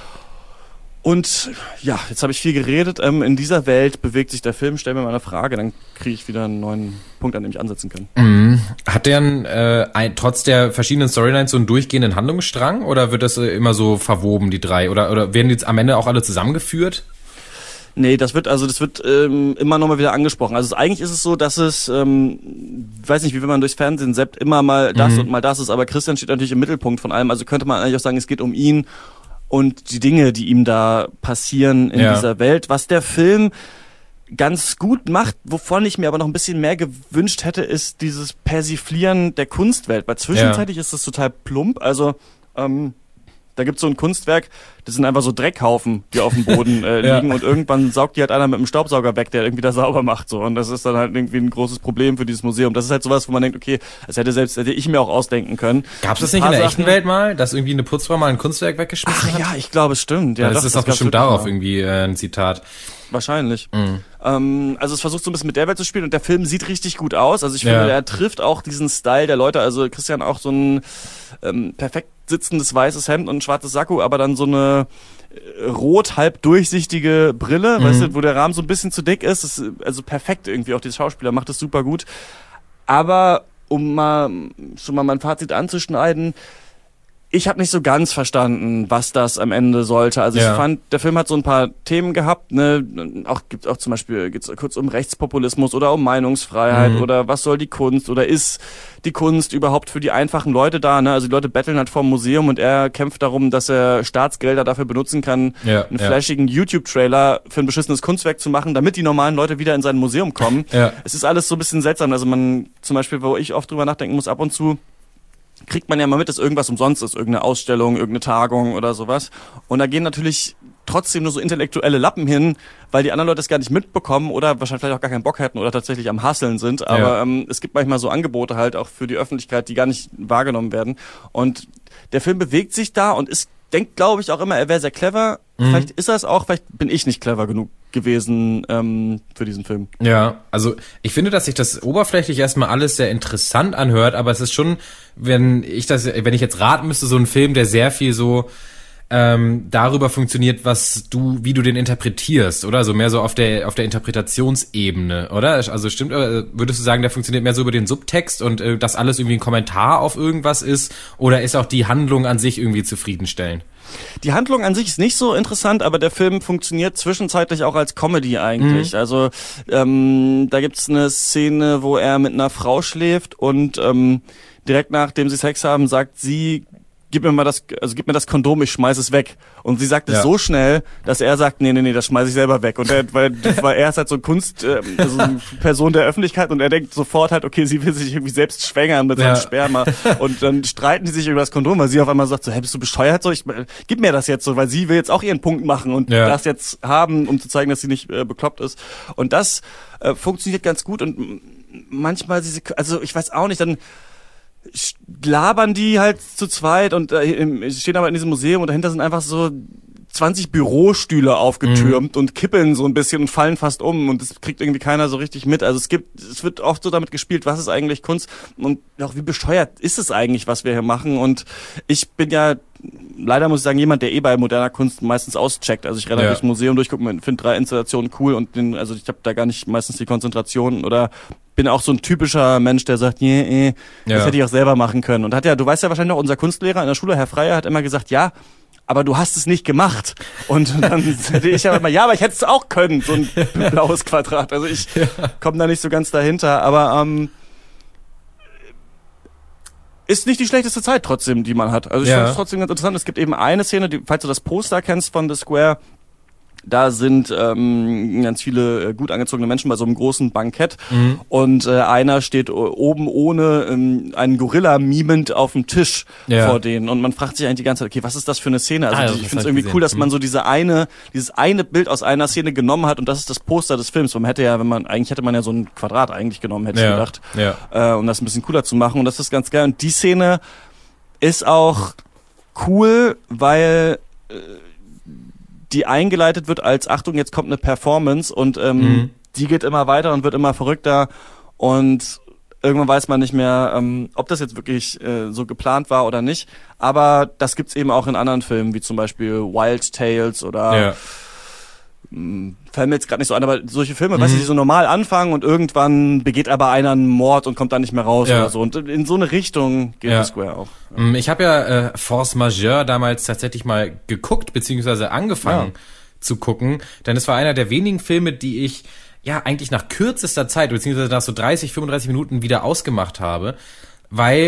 Und ja, jetzt habe ich viel geredet. Ähm, in dieser Welt bewegt sich der Film. Stell mir mal eine Frage, dann kriege ich wieder einen neuen Punkt, an dem ich ansetzen kann. Mhm. Hat der ein, äh, ein, trotz der verschiedenen Storylines so einen durchgehenden Handlungsstrang, oder wird das äh, immer so verwoben, die drei? Oder, oder werden die jetzt am Ende auch alle zusammengeführt? Nee, das wird also das wird ähm, immer nochmal wieder angesprochen. Also es, eigentlich ist es so, dass es, ähm, weiß nicht, wie wenn man durchs Fernsehen seppt, immer mal das Mhm. und mal das ist, aber Christian steht natürlich im Mittelpunkt von allem. Also könnte man eigentlich auch sagen, es geht um ihn und die Dinge, die ihm da passieren in Ja. dieser Welt. Was der Film ganz gut macht, wovon ich mir aber noch ein bisschen mehr gewünscht hätte, ist dieses Persiflieren der Kunstwelt, weil zwischenzeitlich ja. ist das total plump, also ähm, da gibt's so ein Kunstwerk, das sind einfach so Dreckhaufen, die auf dem Boden äh, liegen ja. und irgendwann saugt die halt einer mit einem Staubsauger weg, der irgendwie da sauber macht, so, und das ist dann halt irgendwie ein großes Problem für dieses Museum. Das ist halt sowas, wo man denkt, okay, das hätte selbst hätte ich mir auch ausdenken können. Gab's das nicht in der echten Welt mal, dass irgendwie eine Putzfrau mal ein Kunstwerk weggeschmissen Ach, hat? Ja, ich glaube, es stimmt. Ja, ja, das doch, ist das auch bestimmt darauf mal. irgendwie äh, ein Zitat. Wahrscheinlich. Mhm. Ähm, also es versucht so ein bisschen mit der Welt zu spielen und der Film sieht richtig gut aus. Also ich Ja. finde, er trifft auch diesen Style der Leute. Also Christian auch so ein ähm, perfekt sitzendes weißes Hemd und ein schwarzes Sakko, aber dann so eine äh, rot halb durchsichtige Brille, Mhm. weißt du, wo der Rahmen so ein bisschen zu dick ist. Das ist also perfekt irgendwie. Auch der Schauspieler macht das super gut. Aber um mal schon mal mein Fazit anzuschneiden, ich habe nicht so ganz verstanden, was das am Ende sollte. Also Ja. ich fand, der Film hat so ein paar Themen gehabt, ne, auch gibt auch zum Beispiel geht's kurz um Rechtspopulismus oder um Meinungsfreiheit Mhm. oder was soll die Kunst oder ist die Kunst überhaupt für die einfachen Leute da, ne? Also die Leute betteln halt vorm Museum und er kämpft darum, dass er Staatsgelder dafür benutzen kann, Ja, einen ja. flashigen YouTube-Trailer für ein beschissenes Kunstwerk zu machen, damit die normalen Leute wieder in sein Museum kommen. Ja. Es ist alles so ein bisschen seltsam. Also man, zum Beispiel, wo ich oft drüber nachdenken muss, ab und zu kriegt man ja mal mit, dass irgendwas umsonst ist, irgendeine Ausstellung, irgendeine Tagung oder sowas. Und da gehen natürlich trotzdem nur so intellektuelle Lappen hin, weil die anderen Leute es gar nicht mitbekommen oder wahrscheinlich vielleicht auch gar keinen Bock hätten oder tatsächlich am Hasseln sind. Aber Ja. ähm, es gibt manchmal so Angebote halt auch für die Öffentlichkeit, die gar nicht wahrgenommen werden. Und der Film bewegt sich da und ist, denkt, glaube ich, auch immer, er wäre sehr clever. Mhm. Vielleicht ist er es auch, vielleicht bin ich nicht clever genug gewesen ähm, für diesen Film. Ja, also ich finde, dass sich das oberflächlich erstmal alles sehr interessant anhört, aber es ist schon, wenn ich das, wenn ich jetzt raten müsste, so ein Film, der sehr viel so ähm, darüber funktioniert, was du, wie du den interpretierst, oder? So mehr so auf der auf der Interpretationsebene, oder? Also stimmt, äh, würdest du sagen, der funktioniert mehr so über den Subtext und äh, dass alles irgendwie ein Kommentar auf irgendwas ist, oder ist auch die Handlung an sich irgendwie zufriedenstellend? Die Handlung an sich ist nicht so interessant, aber der Film funktioniert zwischenzeitlich auch als Comedy eigentlich. Mhm. Also ähm, da gibt's eine Szene, wo er mit einer Frau schläft und ähm, direkt nachdem sie Sex haben, sagt sie, gib mir mal das, also gib mir das Kondom, ich schmeiß es weg. Und sie sagt es Ja. so schnell, dass er sagt, nee, nee, nee, das schmeiß ich selber weg. Und er, weil, weil er ist halt so ein Kunst, äh, also eine Person der Öffentlichkeit und er denkt sofort halt, okay, sie will sich irgendwie selbst schwängern mit Ja. seinem Sperma. Und dann streiten die sich über das Kondom, weil sie auf einmal sagt so, hey, bist du bescheuert? So, ich, gib mir das jetzt so, weil sie will jetzt auch ihren Punkt machen und Ja. das jetzt haben, um zu zeigen, dass sie nicht äh, bekloppt ist. Und das äh, funktioniert ganz gut und m- manchmal diese, also ich weiß auch nicht, dann labern die halt zu zweit und äh, im, stehen aber in diesem Museum und dahinter sind einfach so zwanzig Bürostühle aufgetürmt Mhm. und kippeln so ein bisschen und fallen fast um und das kriegt irgendwie keiner so richtig mit. Also es gibt, es wird oft so damit gespielt, was ist eigentlich Kunst und auch wie bescheuert ist es eigentlich, was wir hier machen. Und ich bin ja leider, muss ich sagen, jemand, der eh bei moderner Kunst meistens auscheckt. Also ich renne Ja. durchs Museum durch, und finde drei Installationen cool und den, also ich habe da gar nicht meistens die Konzentration oder bin auch so ein typischer Mensch, der sagt, nee, nee, das Ja. hätte ich auch selber machen können. Und hat ja, du weißt ja wahrscheinlich noch, unser Kunstlehrer in der Schule, Herr Freier, hat immer gesagt, ja, aber du hast es nicht gemacht. Und dann hätte ich ja immer, ja, aber ich hätte es auch können, so ein blaues Quadrat. Also ich komme da nicht so ganz dahinter, aber ähm, ist nicht die schlechteste Zeit trotzdem, die man hat. Also ich Ja. fand es trotzdem ganz interessant. Es gibt eben eine Szene, die, falls du das Poster kennst von The Square, da sind ähm, ganz viele äh, gut angezogene Menschen bei so einem großen Bankett Mhm. und äh, einer steht o- oben ohne ähm, einen Gorilla mimend auf dem Tisch Ja. vor denen und man fragt sich eigentlich die ganze Zeit, okay, was ist das für eine Szene? Also Ah, ja, die, das ich hab finde es ich irgendwie gesehen. cool, dass man Mhm. so diese eine, dieses eine Bild aus einer Szene genommen hat und das ist das Poster des Films. Man hätte ja, wenn man, eigentlich hätte man ja so ein Quadrat eigentlich genommen, hätte ich Ja. gedacht, Ja. äh, um das ein bisschen cooler zu machen und das ist ganz geil. Und die Szene ist auch cool, weil äh, die eingeleitet wird als, Achtung, jetzt kommt eine Performance und ähm, Mhm. die geht immer weiter und wird immer verrückter und irgendwann weiß man nicht mehr, ähm, ob das jetzt wirklich äh, so geplant war oder nicht, aber das gibt's eben auch in anderen Filmen, wie zum Beispiel Wild Tales oder Ja. mh, fällt mir jetzt gerade nicht so ein, aber solche Filme, weißt du, die so normal anfangen und irgendwann begeht aber einer einen Mord und kommt dann nicht mehr raus Ja. oder so und in so eine Richtung geht Ja. The Square auch. Mm, Ich habe ja äh, Force Majeure damals tatsächlich mal geguckt, beziehungsweise angefangen Ja. zu gucken, denn es war einer der wenigen Filme, die ich ja eigentlich nach kürzester Zeit, beziehungsweise nach so dreißig, fünfunddreißig Minuten wieder ausgemacht habe, weil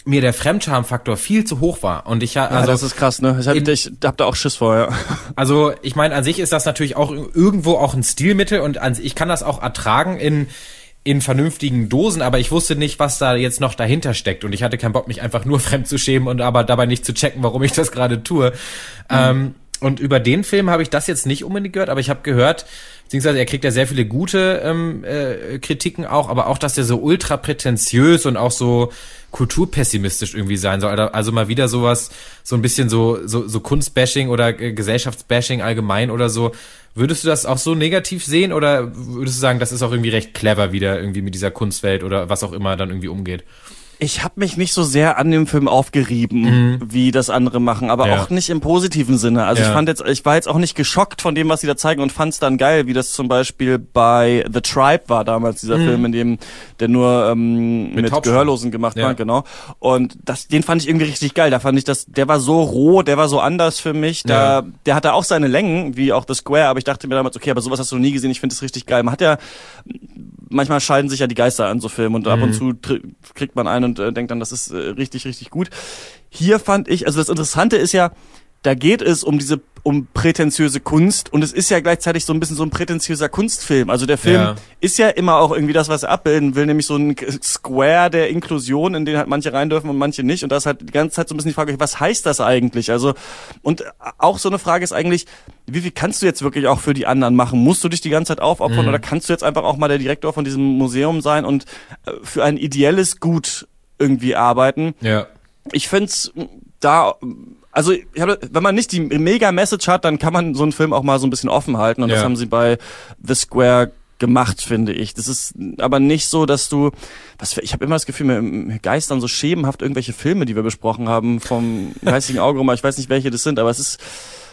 mir der Fremdscham-Faktor viel zu hoch war. Und ich also ja, das ist krass, ne? Ich hab, ich hab da auch Schiss vor, ja. Also ich meine, an sich ist das natürlich auch irgendwo auch ein Stilmittel und an, ich kann das auch ertragen in in vernünftigen Dosen, aber ich wusste nicht, was da jetzt noch dahinter steckt und ich hatte keinen Bock, mich einfach nur fremd zu schämen und aber dabei nicht zu checken, warum ich das gerade tue. Mhm. Ähm, und über den Film habe ich das jetzt nicht unbedingt gehört, aber ich habe gehört, beziehungsweise er kriegt ja sehr viele gute ähm, äh, Kritiken auch, aber auch, dass der so ultra prätentiös und auch so kulturpessimistisch irgendwie sein soll. Also mal wieder sowas, so ein bisschen so so, so Kunstbashing oder äh, Gesellschaftsbashing allgemein oder so. Würdest du das auch so negativ sehen oder würdest du sagen, das ist auch irgendwie recht clever wieder irgendwie mit dieser Kunstwelt oder was auch immer dann irgendwie umgeht? Ich habe mich nicht so sehr an dem Film aufgerieben, mhm. wie das andere machen, aber ja. auch nicht im positiven Sinne. Also ja. ich fand jetzt, ich war jetzt auch nicht geschockt von dem, was sie da zeigen und fand es dann geil, wie das zum Beispiel bei The Tribe war damals, dieser mhm. Film, in dem der nur ähm, mit, mit Gehörlosen gemacht ja. war, genau. Und das, den fand ich irgendwie richtig geil. Da fand ich das, der war so roh, der war so anders für mich. Da, ja. der hatte auch seine Längen, wie auch The Square, aber ich dachte mir damals, okay, aber sowas hast du noch nie gesehen. Ich finde das richtig geil. Man hat ja manchmal scheiden sich ja die Geister an so Filmen und mhm. ab und zu tr- kriegt man einen und äh, denkt dann, das ist äh, richtig, richtig gut. Hier fand ich, also das Interessante ist ja, da geht es um diese, um prätentiöse Kunst und es ist ja gleichzeitig so ein bisschen so ein prätentiöser Kunstfilm. Also der Film ja. ist ja immer auch irgendwie das, was er abbilden will, nämlich so ein Square der Inklusion, in den halt manche rein dürfen und manche nicht. Und da ist halt die ganze Zeit so ein bisschen die Frage, was heißt das eigentlich? Also, und auch so eine Frage ist eigentlich, wie viel kannst du jetzt wirklich auch für die anderen machen? Musst du dich die ganze Zeit aufopfern mhm. oder kannst du jetzt einfach auch mal der Direktor von diesem Museum sein und für ein ideelles Gut irgendwie arbeiten? Ja. Ich find's da, also ich hab, wenn man nicht die Mega-Message hat, dann kann man so einen Film auch mal so ein bisschen offen halten und ja. das haben sie bei The Square gemacht, finde ich. Das ist aber nicht so, dass du, was für, ich habe immer das Gefühl, mir, mir geistern so schemenhaft irgendwelche Filme, die wir besprochen haben, vom geistigen Auge rum, ich weiß nicht, welche das sind, aber es ist,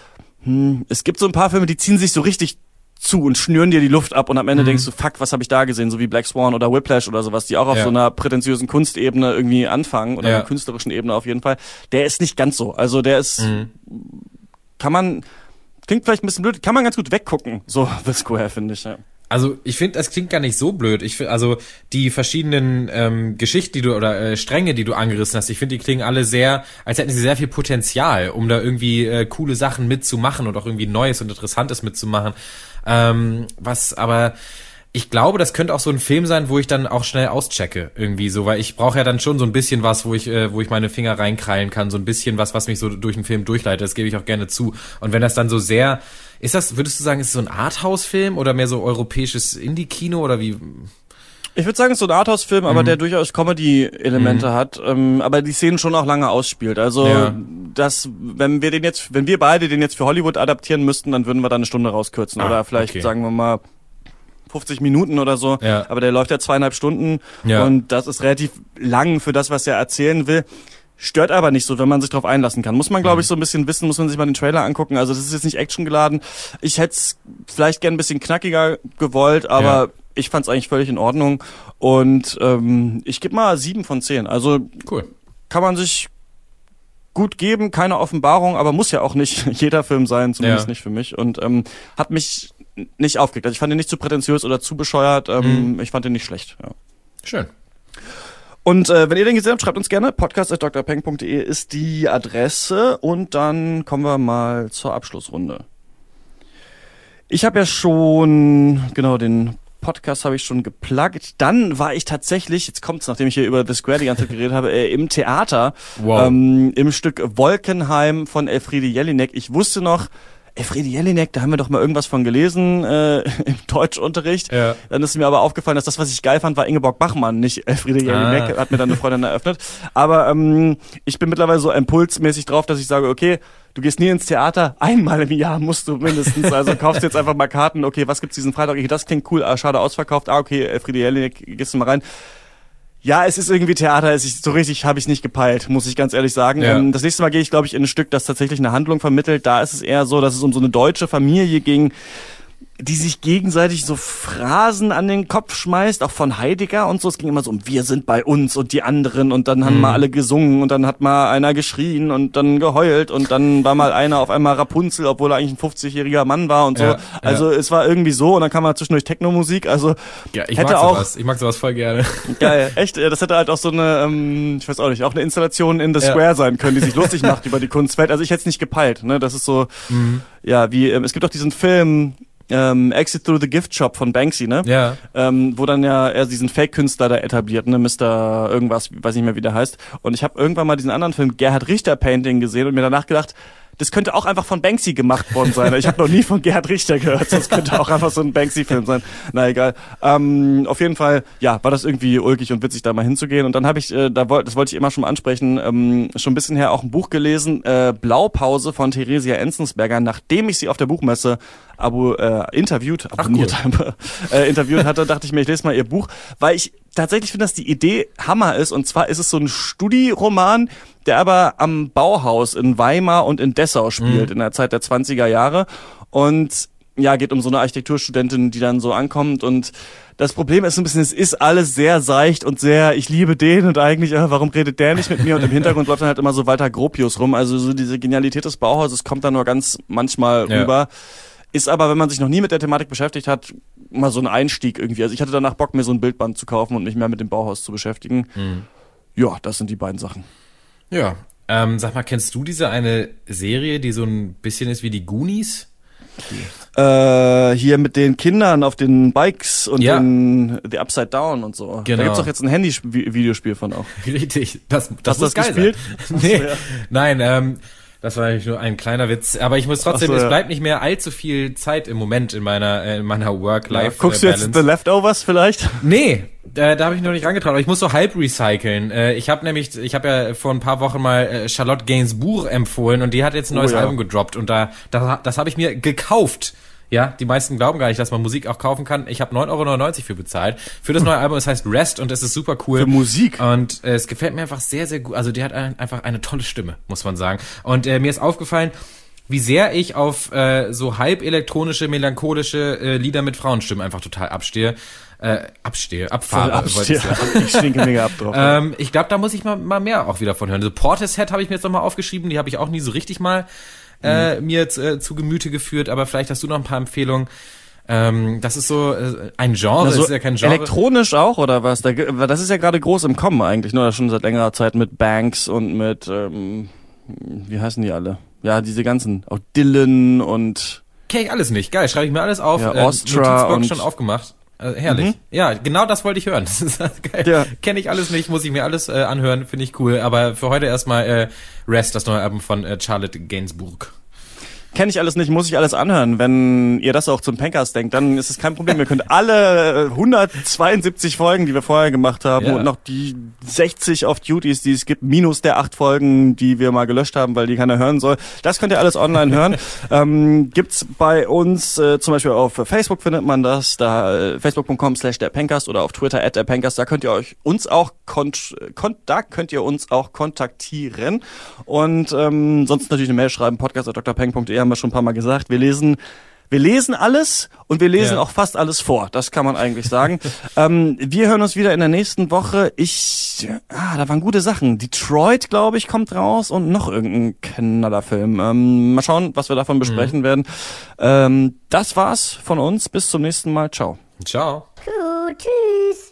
hm, es gibt so ein paar Filme, die ziehen sich so richtig zu und schnüren dir die Luft ab und am Ende mhm. denkst du, fuck, was habe ich da gesehen, so wie Black Swan oder Whiplash oder sowas, die auch auf ja. so einer prätentiösen Kunstebene irgendwie anfangen oder ja. einer künstlerischen Ebene auf jeden Fall. Der ist nicht ganz so, also der ist, mhm. kann man, klingt vielleicht ein bisschen blöd, kann man ganz gut weggucken, so The Square, finde ich, ja. Also ich finde, das klingt gar nicht so blöd. Ich finde, also die verschiedenen ähm, Geschichten, die du oder äh, Stränge, die du angerissen hast, ich finde, die klingen alle sehr, als hätten sie sehr viel Potenzial, um da irgendwie äh, coole Sachen mitzumachen und auch irgendwie Neues und Interessantes mitzumachen. Ähm, was aber, ich glaube, das könnte auch so ein Film sein, wo ich dann auch schnell auschecke irgendwie so, weil ich brauche ja dann schon so ein bisschen was, wo ich äh, wo ich meine Finger reinkrallen kann, so ein bisschen was, was mich so durch den Film durchleitet. Das gebe ich auch gerne zu. Und wenn das dann so sehr, ist das, würdest du sagen, ist es so ein Arthouse-Film oder mehr so europäisches Indie-Kino oder wie? Ich würde sagen, es ist so ein Arthouse-Film, aber mhm. der durchaus Comedy-Elemente mhm. hat, ähm, aber die Szenen schon auch lange ausspielt. Also ja. das, wenn wir den jetzt, wenn wir beide den jetzt für Hollywood adaptieren müssten, dann würden wir da eine Stunde rauskürzen. Ah, oder vielleicht, okay. sagen wir mal, fünfzig Minuten oder so. Ja. Aber der läuft ja zweieinhalb Stunden ja. und das ist relativ lang für das, was er erzählen will. Stört aber nicht so, wenn man sich darauf einlassen kann. Muss man, glaube ich, so ein bisschen wissen, muss man sich mal den Trailer angucken. Also das ist jetzt nicht actiongeladen. Ich hätte es vielleicht gern ein bisschen knackiger gewollt, aber ja. ich fand es eigentlich völlig in Ordnung. Und ähm, ich gebe mal sieben von zehn. Also cool. Kann man sich gut geben, keine Offenbarung, aber muss ja auch nicht jeder Film sein, zumindest ja. nicht für mich. Und ähm, hat mich nicht aufgeregt. Also ich fand ihn nicht zu prätentiös oder zu bescheuert. Ähm, mhm. Ich fand ihn nicht schlecht. Ja. Schön. Und äh, wenn ihr den gesehen habt, schreibt uns gerne. podcast at d r peng punkt d e ist die Adresse. Und dann kommen wir mal zur Abschlussrunde. Ich habe ja schon, genau, den Podcast habe ich schon gepluggt. Dann war ich tatsächlich, jetzt kommt's, nachdem ich hier über The Square die ganze Zeit geredet habe, äh, im Theater. Wow. Ähm, im Stück Wolkenheim von Elfriede Jelinek. Ich wusste noch, Elfriede Jelinek, da haben wir doch mal irgendwas von gelesen äh, im Deutschunterricht. Ja. Dann ist mir aber aufgefallen, dass das, was ich geil fand, war Ingeborg Bachmann, nicht Elfriede Jelinek, ah. hat mir dann eine Freundin eröffnet. Aber ähm, ich bin mittlerweile so impulsmäßig drauf, dass ich sage, okay, du gehst nie ins Theater, einmal im Jahr musst du mindestens, also kaufst jetzt einfach mal Karten, okay, was gibt's diesen Freitag? Okay, das klingt cool, ah, schade, ausverkauft, ah, okay, Elfriede Jelinek, gehst du mal rein. Ja, es ist irgendwie Theater, es ist so richtig, habe ich nicht gepeilt, muss ich ganz ehrlich sagen. Ja. Das nächste Mal gehe ich, glaube ich, in ein Stück, das tatsächlich eine Handlung vermittelt. Da ist es eher so, dass es um so eine deutsche Familie ging. die sich gegenseitig so Phrasen an den Kopf schmeißt, auch von Heidegger und so. Es ging immer so um wir sind bei uns und die anderen und dann haben Mhm. mal alle gesungen und dann hat mal einer geschrien und dann geheult und dann war mal einer auf einmal Rapunzel, obwohl er eigentlich ein fünfzigjähriger Mann war und so. Ja, also ja. es war irgendwie so und dann kam mal zwischendurch Techno-Musik, also Ja, ich hätte mag auch sowas. Ich mag sowas voll gerne. geil, echt, das hätte halt auch so eine, ähm, ich weiß auch nicht, auch eine Installation in The Ja. Square sein können, die sich lustig macht über die Kunstwelt. Also ich hätte es nicht gepeilt, ne? Das ist so, Mhm. ja, wie, ähm, es gibt auch diesen Film, ähm, Exit Through the Gift Shop von Banksy, ne? Ja. Ähm, wo dann ja er diesen Fake-Künstler da etabliert, ne? Mister irgendwas, weiß nicht mehr, wie der heißt. Und ich habe irgendwann mal diesen anderen Film Gerhard Richter Painting gesehen und mir danach gedacht, das könnte auch einfach von Banksy gemacht worden sein. Ich habe noch nie von Gerhard Richter gehört. Das könnte auch einfach so ein Banksy-Film sein. Na egal. Ähm, auf jeden Fall, ja, war das irgendwie ulkig und witzig, da mal hinzugehen. Und dann habe ich, äh, da wollte, das wollte ich immer schon mal ansprechen, ähm, schon ein bisschen her auch ein Buch gelesen, äh, Blaupause von Theresia Enzensberger, nachdem ich sie auf der Buchmesse abo, äh, interviewt, abonniert habe, äh, interviewt hatte, dachte ich mir, ich lese mal ihr Buch, weil ich tatsächlich finde, dass die Idee Hammer ist. Und zwar ist es so ein Studi-Roman, der aber am Bauhaus in Weimar und in Dessau spielt, mhm. in der Zeit der zwanziger Jahre. Und ja, geht um so eine Architekturstudentin, die dann so ankommt. Und das Problem ist ein bisschen, es ist alles sehr seicht und sehr, ich liebe den und eigentlich, äh, warum redet der nicht mit mir? Und im Hintergrund läuft dann halt immer so Walter Gropius rum. Also so diese Genialität des Bauhauses kommt dann nur ganz manchmal Ja. rüber. Ist aber, wenn man sich noch nie mit der Thematik beschäftigt hat, mal so ein Einstieg irgendwie. Also ich hatte danach Bock, mir so ein Bildband zu kaufen und mich mehr mit dem Bauhaus zu beschäftigen. Mhm. Ja, das sind die beiden Sachen. Ja. Ähm, sag mal, kennst du diese eine Serie, die so ein bisschen ist wie die Goonies? Äh, hier mit den Kindern auf den Bikes und Ja. den The Upside Down und so. Genau. Da gibt's doch jetzt ein Handy-Videospiel von auch. Richtig. Das, das Hast du muss das geil gespielt? sein. Nee. Nein, ähm, das war eigentlich nur ein kleiner Witz. Aber ich muss trotzdem, Ach so, es ja. bleibt nicht mehr allzu viel Zeit im Moment in meiner, äh, in meiner Work-Life-Balance. Guckst du jetzt The Leftovers vielleicht? Nee, da, da habe ich noch nicht rangetraut, aber ich muss so halb recyceln. Äh, ich habe nämlich, ich habe ja vor ein paar Wochen mal äh, Charlotte Gainsbourg empfohlen und die hat jetzt ein neues Oh ja. Album gedroppt und da, da das habe ich mir gekauft. Ja, die meisten glauben gar nicht, dass man Musik auch kaufen kann. Ich habe neun Euro neunundneunzig für bezahlt. Für das neue Album, es heißt Rest und es ist super cool. Für Musik? Und äh, es gefällt mir einfach sehr, sehr gut. Also die hat ein, einfach eine tolle Stimme, muss man sagen. Und äh, mir ist aufgefallen, wie sehr ich auf äh, so halb elektronische, melancholische äh, Lieder mit Frauenstimmen einfach total abstehe. Äh, abstehe, abfahre, wollte ich sagen. Ich schwinge mega ab drauf. Ähm, ich glaube, da muss ich mal, mal mehr auch wieder von hören. So Portishead habe ich mir jetzt nochmal aufgeschrieben, die habe ich auch nie so richtig mal äh, mir jetzt, äh, zu Gemüte geführt, aber vielleicht hast du noch ein paar Empfehlungen. Ähm, das ist so äh, ein Genre, Also ist ja kein Genre. elektronisch auch, oder was? Da, das ist ja gerade groß im Kommen eigentlich, nur schon seit längerer Zeit mit Banks und mit, ähm, wie heißen die alle? Ja, diese ganzen, auch Dylan und... Kenn ich alles nicht. Geil, schreibe ich mir alles auf. Ja, äh, Ostra Notizblock und- schon aufgemacht. Äh, herrlich. Mhm. Ja, genau das wollte ich hören. Das ist geil. Ja. Kenne ich alles nicht, muss ich mir alles äh, anhören, finde ich cool. Aber für heute erstmal äh, Rest, das neue Album von äh, Charlotte Gainsbourg. Kenne ich alles nicht, muss ich alles anhören. Wenn ihr das auch zum Pankers denkt, dann ist es kein Problem. Ihr könnt alle hundertzweiundsiebzig Folgen, die wir vorher gemacht haben, Ja. und noch die sechzig Off-Duties, die es gibt, minus der acht Folgen, die wir mal gelöscht haben, weil die keiner hören soll. Das könnt ihr alles online hören. ähm, gibt's bei uns äh, zum Beispiel auf Facebook findet man das, da äh, facebook punkt com slash der Pankers oder auf Twitter at der Pankers. Da könnt ihr euch uns auch kont kont da könnt ihr uns auch kontaktieren und ähm, sonst natürlich eine Mail schreiben, podcast at d r peng punkt d e haben wir schon ein paar Mal gesagt. Wir lesen, wir lesen alles und wir lesen Ja. auch fast alles vor. Das kann man eigentlich sagen. ähm, wir hören uns wieder in der nächsten Woche. Ich, ah, da waren gute Sachen. Detroit, glaube ich, kommt raus und noch irgendein Knallerfilm. Ähm, mal schauen, was wir davon besprechen mhm. werden. Ähm, das war's von uns. Bis zum nächsten Mal. Ciao. Ciao. Gut, tschüss.